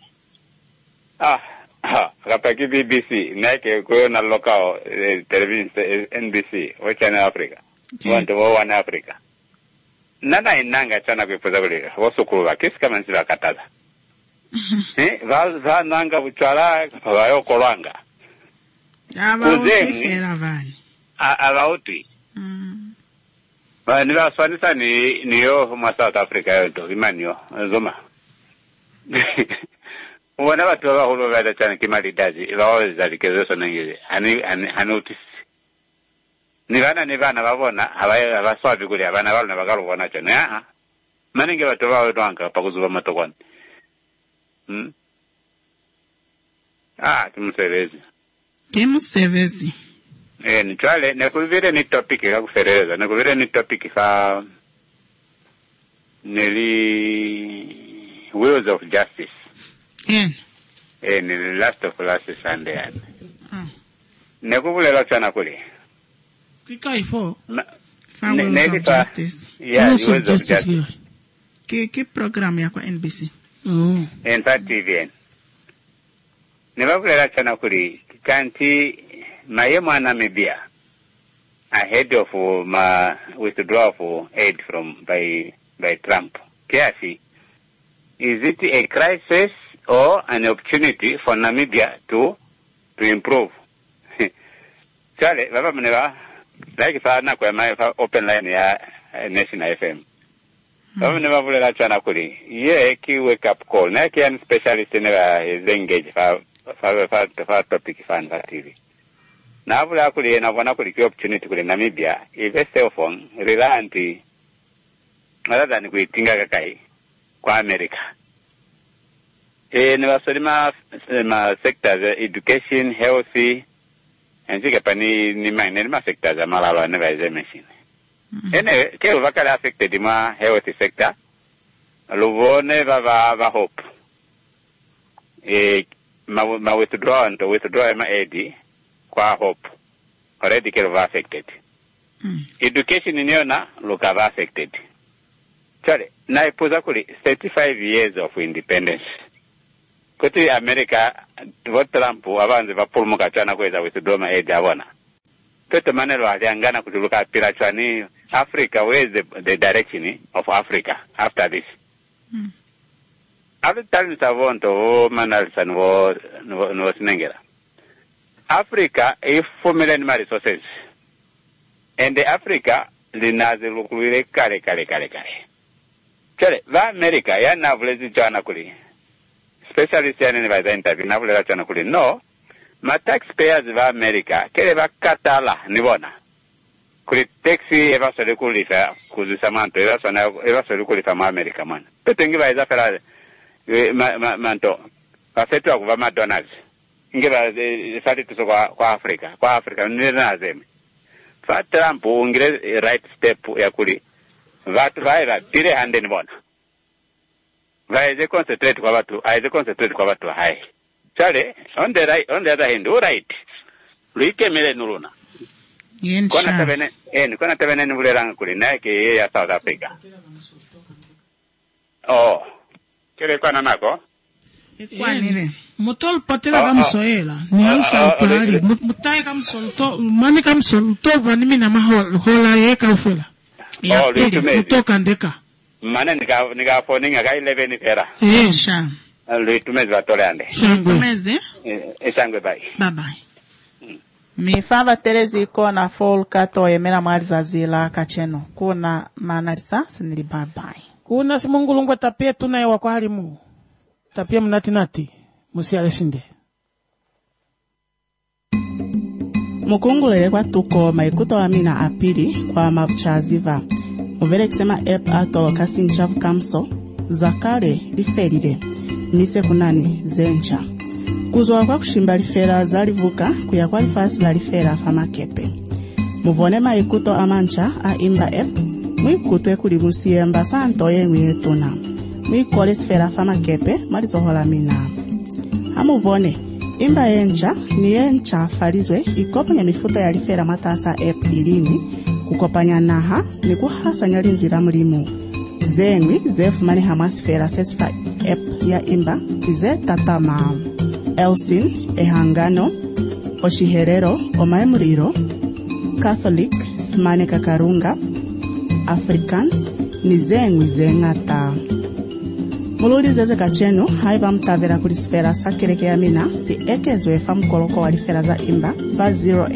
Kapaki BBC, nake kuyo na local television NBC, Channel Africa. One Africa. Nana inanga chana kuipuza kulika. Wasukuru wa kisi kama nsiba kataza. Va nanga buchwala vayo kolwanga. Uzeni. Abauti. Ba ni vaswanisa niyo mwa South Africa yoto imanyo zoma. Wana watu wahulu vada chana kimalidazi waweza likezo nangile hanutis. Ni vana wabona habaswabi kuli abana waluna bagalu wana chana maninge watu wawe tuanka pakuzuwa matokoni. Kimusevezi. Nitwale nekuvire ni topic ya kufereza nekuvire ni topic fa nili Wheels of Justice. Ni last Sunday. Nekuvule chana kuli. Kika ifo. Wheels of Justice. Yeah, Wheels of Justice. Ki program ya kwa NBC. TVN. Nekuvule chana kuli kanti mayemo Namibia ahead of withdrawal of aid by Trump. Kiasi, is it a crisis or an opportunity for Namibia to improve? Chale, baba mneva, like sana kwa open line ya National FM. Baba mneva vule la chana kuli. Ye ki wake up call. Na ki an specialist neva is engaged for topic fan for TV. Na vula kuli na wana kuli ki opportunity kuli Namibia. If a cell phone reliant rather than kuitinga kakai kwa America. Ni wasori ma sectors education, healthy, and sika pani ni ma sectors malala never is mentioned. Ke wakala affected ma healthy sector. Luvone va hope. Ma withdraw ma aid kwa hope. Already ke affected. Education niona lukava affected. Chale, na ipoza kuli 35 years of independence. Kuti America, what Trump, avanzi vapulumuka chana kweza withdraw aid avona. Toto manelo aliangana kutuluka pirachwani Africa, where is the direction of Africa after this? After times avonto, manalsan no sinengera. Africa, if 4 million resources. And the Africa, linazi lukulile kare. Chale, va America, ya navulezi chana kuli. Specialist ya nini vaza interview, navuleza chana kuli. No, ma taxpayers va America, kele va katala, nibona. Kuli taxi eva soli kulifa, kuzisamanto, eva soli kulifa ma America man. Peto ngiva eza fela, manto, vasetu wa kuva McDonald's. Ngiva sali tuso kwa Africa, nina azeme. Fa Trump, ungire right step ya kuli. Vatu vaira tire hande nibona. Vaize concentrate kwa watu hai. Chale, on the other hand, right. Luike mele nuluna. Kona tebene nivule ranga kuli na ke ya South Africa. Kile kwa nanako? Kwa nile? Motol patela kamsoela. Ni ausa upari. Mutae kamsolto. Mani kamsolto vanimi na mahola yeka ufela. Ya pili, kutoka ndeka. Mana nika phoninga ka 11 era. Sha. Luitumezi watole ande. Luitumezi? Shangwe bai. Bye. Mifava telezi kona full kato yemena mwaliza zila kacheno. Kuna manarisa sinili bye. Kuna simungulungwa tapia tunaye wako halimu. Tapia mnati. Musi alesinde. Mukungulele kwa tuko maikuto amina apili kwa mavuchaziva. Muvele kisema app ato kasi nchavu kamso. Zakale liferile. Mise kunani zencha. Kuzwa kwa kushimba lifera zalivuka kuya kwa lifasi la lifera fama kepe. Muvone maikuto amancha a imba app. Mwikutwe kulimusie mbasa antoye mwetuna. Mwikole sfera fama kepe malizohola mina. Hamuvone. Imba encha ni encha falizwe ikopanya mifuta ya lifera matasa app ilini kukopanya naha ni kuhasa nyalinzi la mlimu. Zengwi zefumani hamasfera sesfa app ya imba ize tatama. Elsin, ehangano, oshiherero, omaemuriro, Catholic, smane kakarunga, Africans, ni zengwi zengata. mululize kachenu haiva mtavera kulisfera sakelekea mina si ekezwe fa mkoloko wa lifera za imba va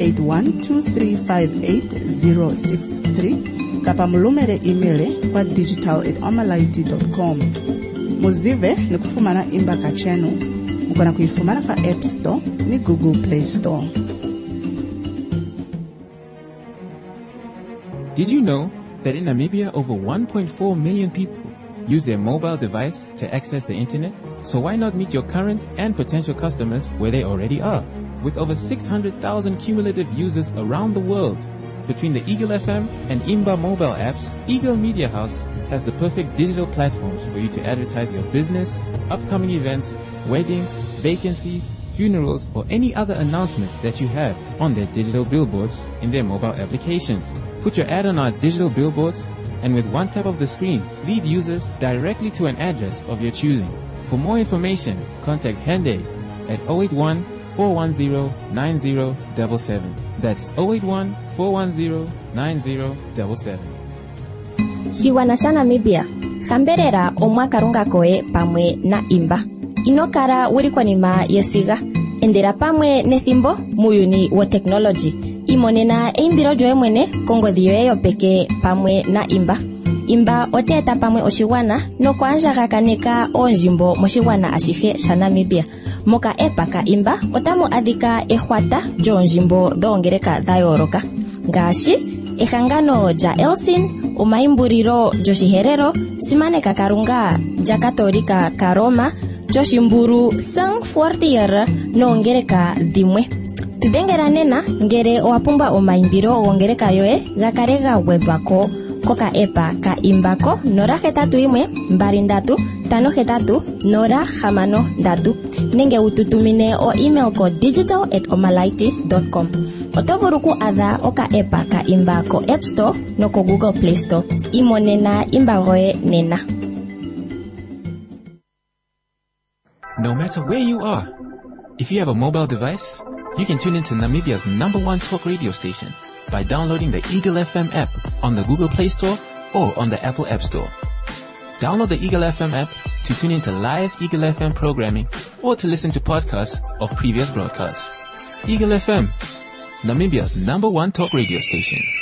081-2358-063 kapa mulumere email kwa digital@omalaiti.com. muzive ni kufumana imba kachenu mukona kuifumana fa App Store ni Google Play Store. Did you know that in Namibia over 1.4 million people use their mobile device to access the internet? So why not meet your current and potential customers where they already are? With over 600,000 cumulative users around the world, between the Eagle FM and Imba mobile apps, Eagle Media House has the perfect digital platforms for you to advertise your business, upcoming events, weddings, vacancies, funerals, or any other announcement that you have on their digital billboards in their mobile applications. Put your ad on our digital billboards, and with one tap of the screen, lead users directly to an address of your choosing. For more information, contact Hende at 081-410-9077. That's 081-410-9077. Shiwana sha Namibia, kamberera omwaka runga koe pamwe na imba. Inokara wiri nima yesiga, endera pamwe nethimbo muyuni wa technology. Imonena eimbiro joe mwene kongodhi yoye peke pamwe na imba. Imba oteta pamwe oshiwana no kwanja kakaneka onjimbo moshiwana ashihe sha Namibia. Moka epaka imba otamu adhika ehwata jonjimbo doongereka dayoroka. Ngashi ehangano ja Elsin, umaimburiro joshiherero, simane kakarunga ja katolika karoma, joshimburu sang fortier noongereka dimwe. Tidengera nena ngere wapumba omaimbiro wongereka yoe gakarega webako koka epa ka imbako nora hetatu imwe mbarindatu tano hetatu nora hamano datu nenge ututumine o email ko digital@omalaiti.com. Otovuruku adha oka epa ka imbako App Store no ko Google Play Store. Imonena imbangoe nena. No matter where you are, if you have a mobile device, you can tune into Namibia's #1 talk radio station by downloading the Eagle FM app on the Google Play Store or on the Apple App Store. Download the Eagle FM app to tune into live Eagle FM programming or to listen to podcasts of previous broadcasts. Eagle FM, Namibia's #1 talk radio station.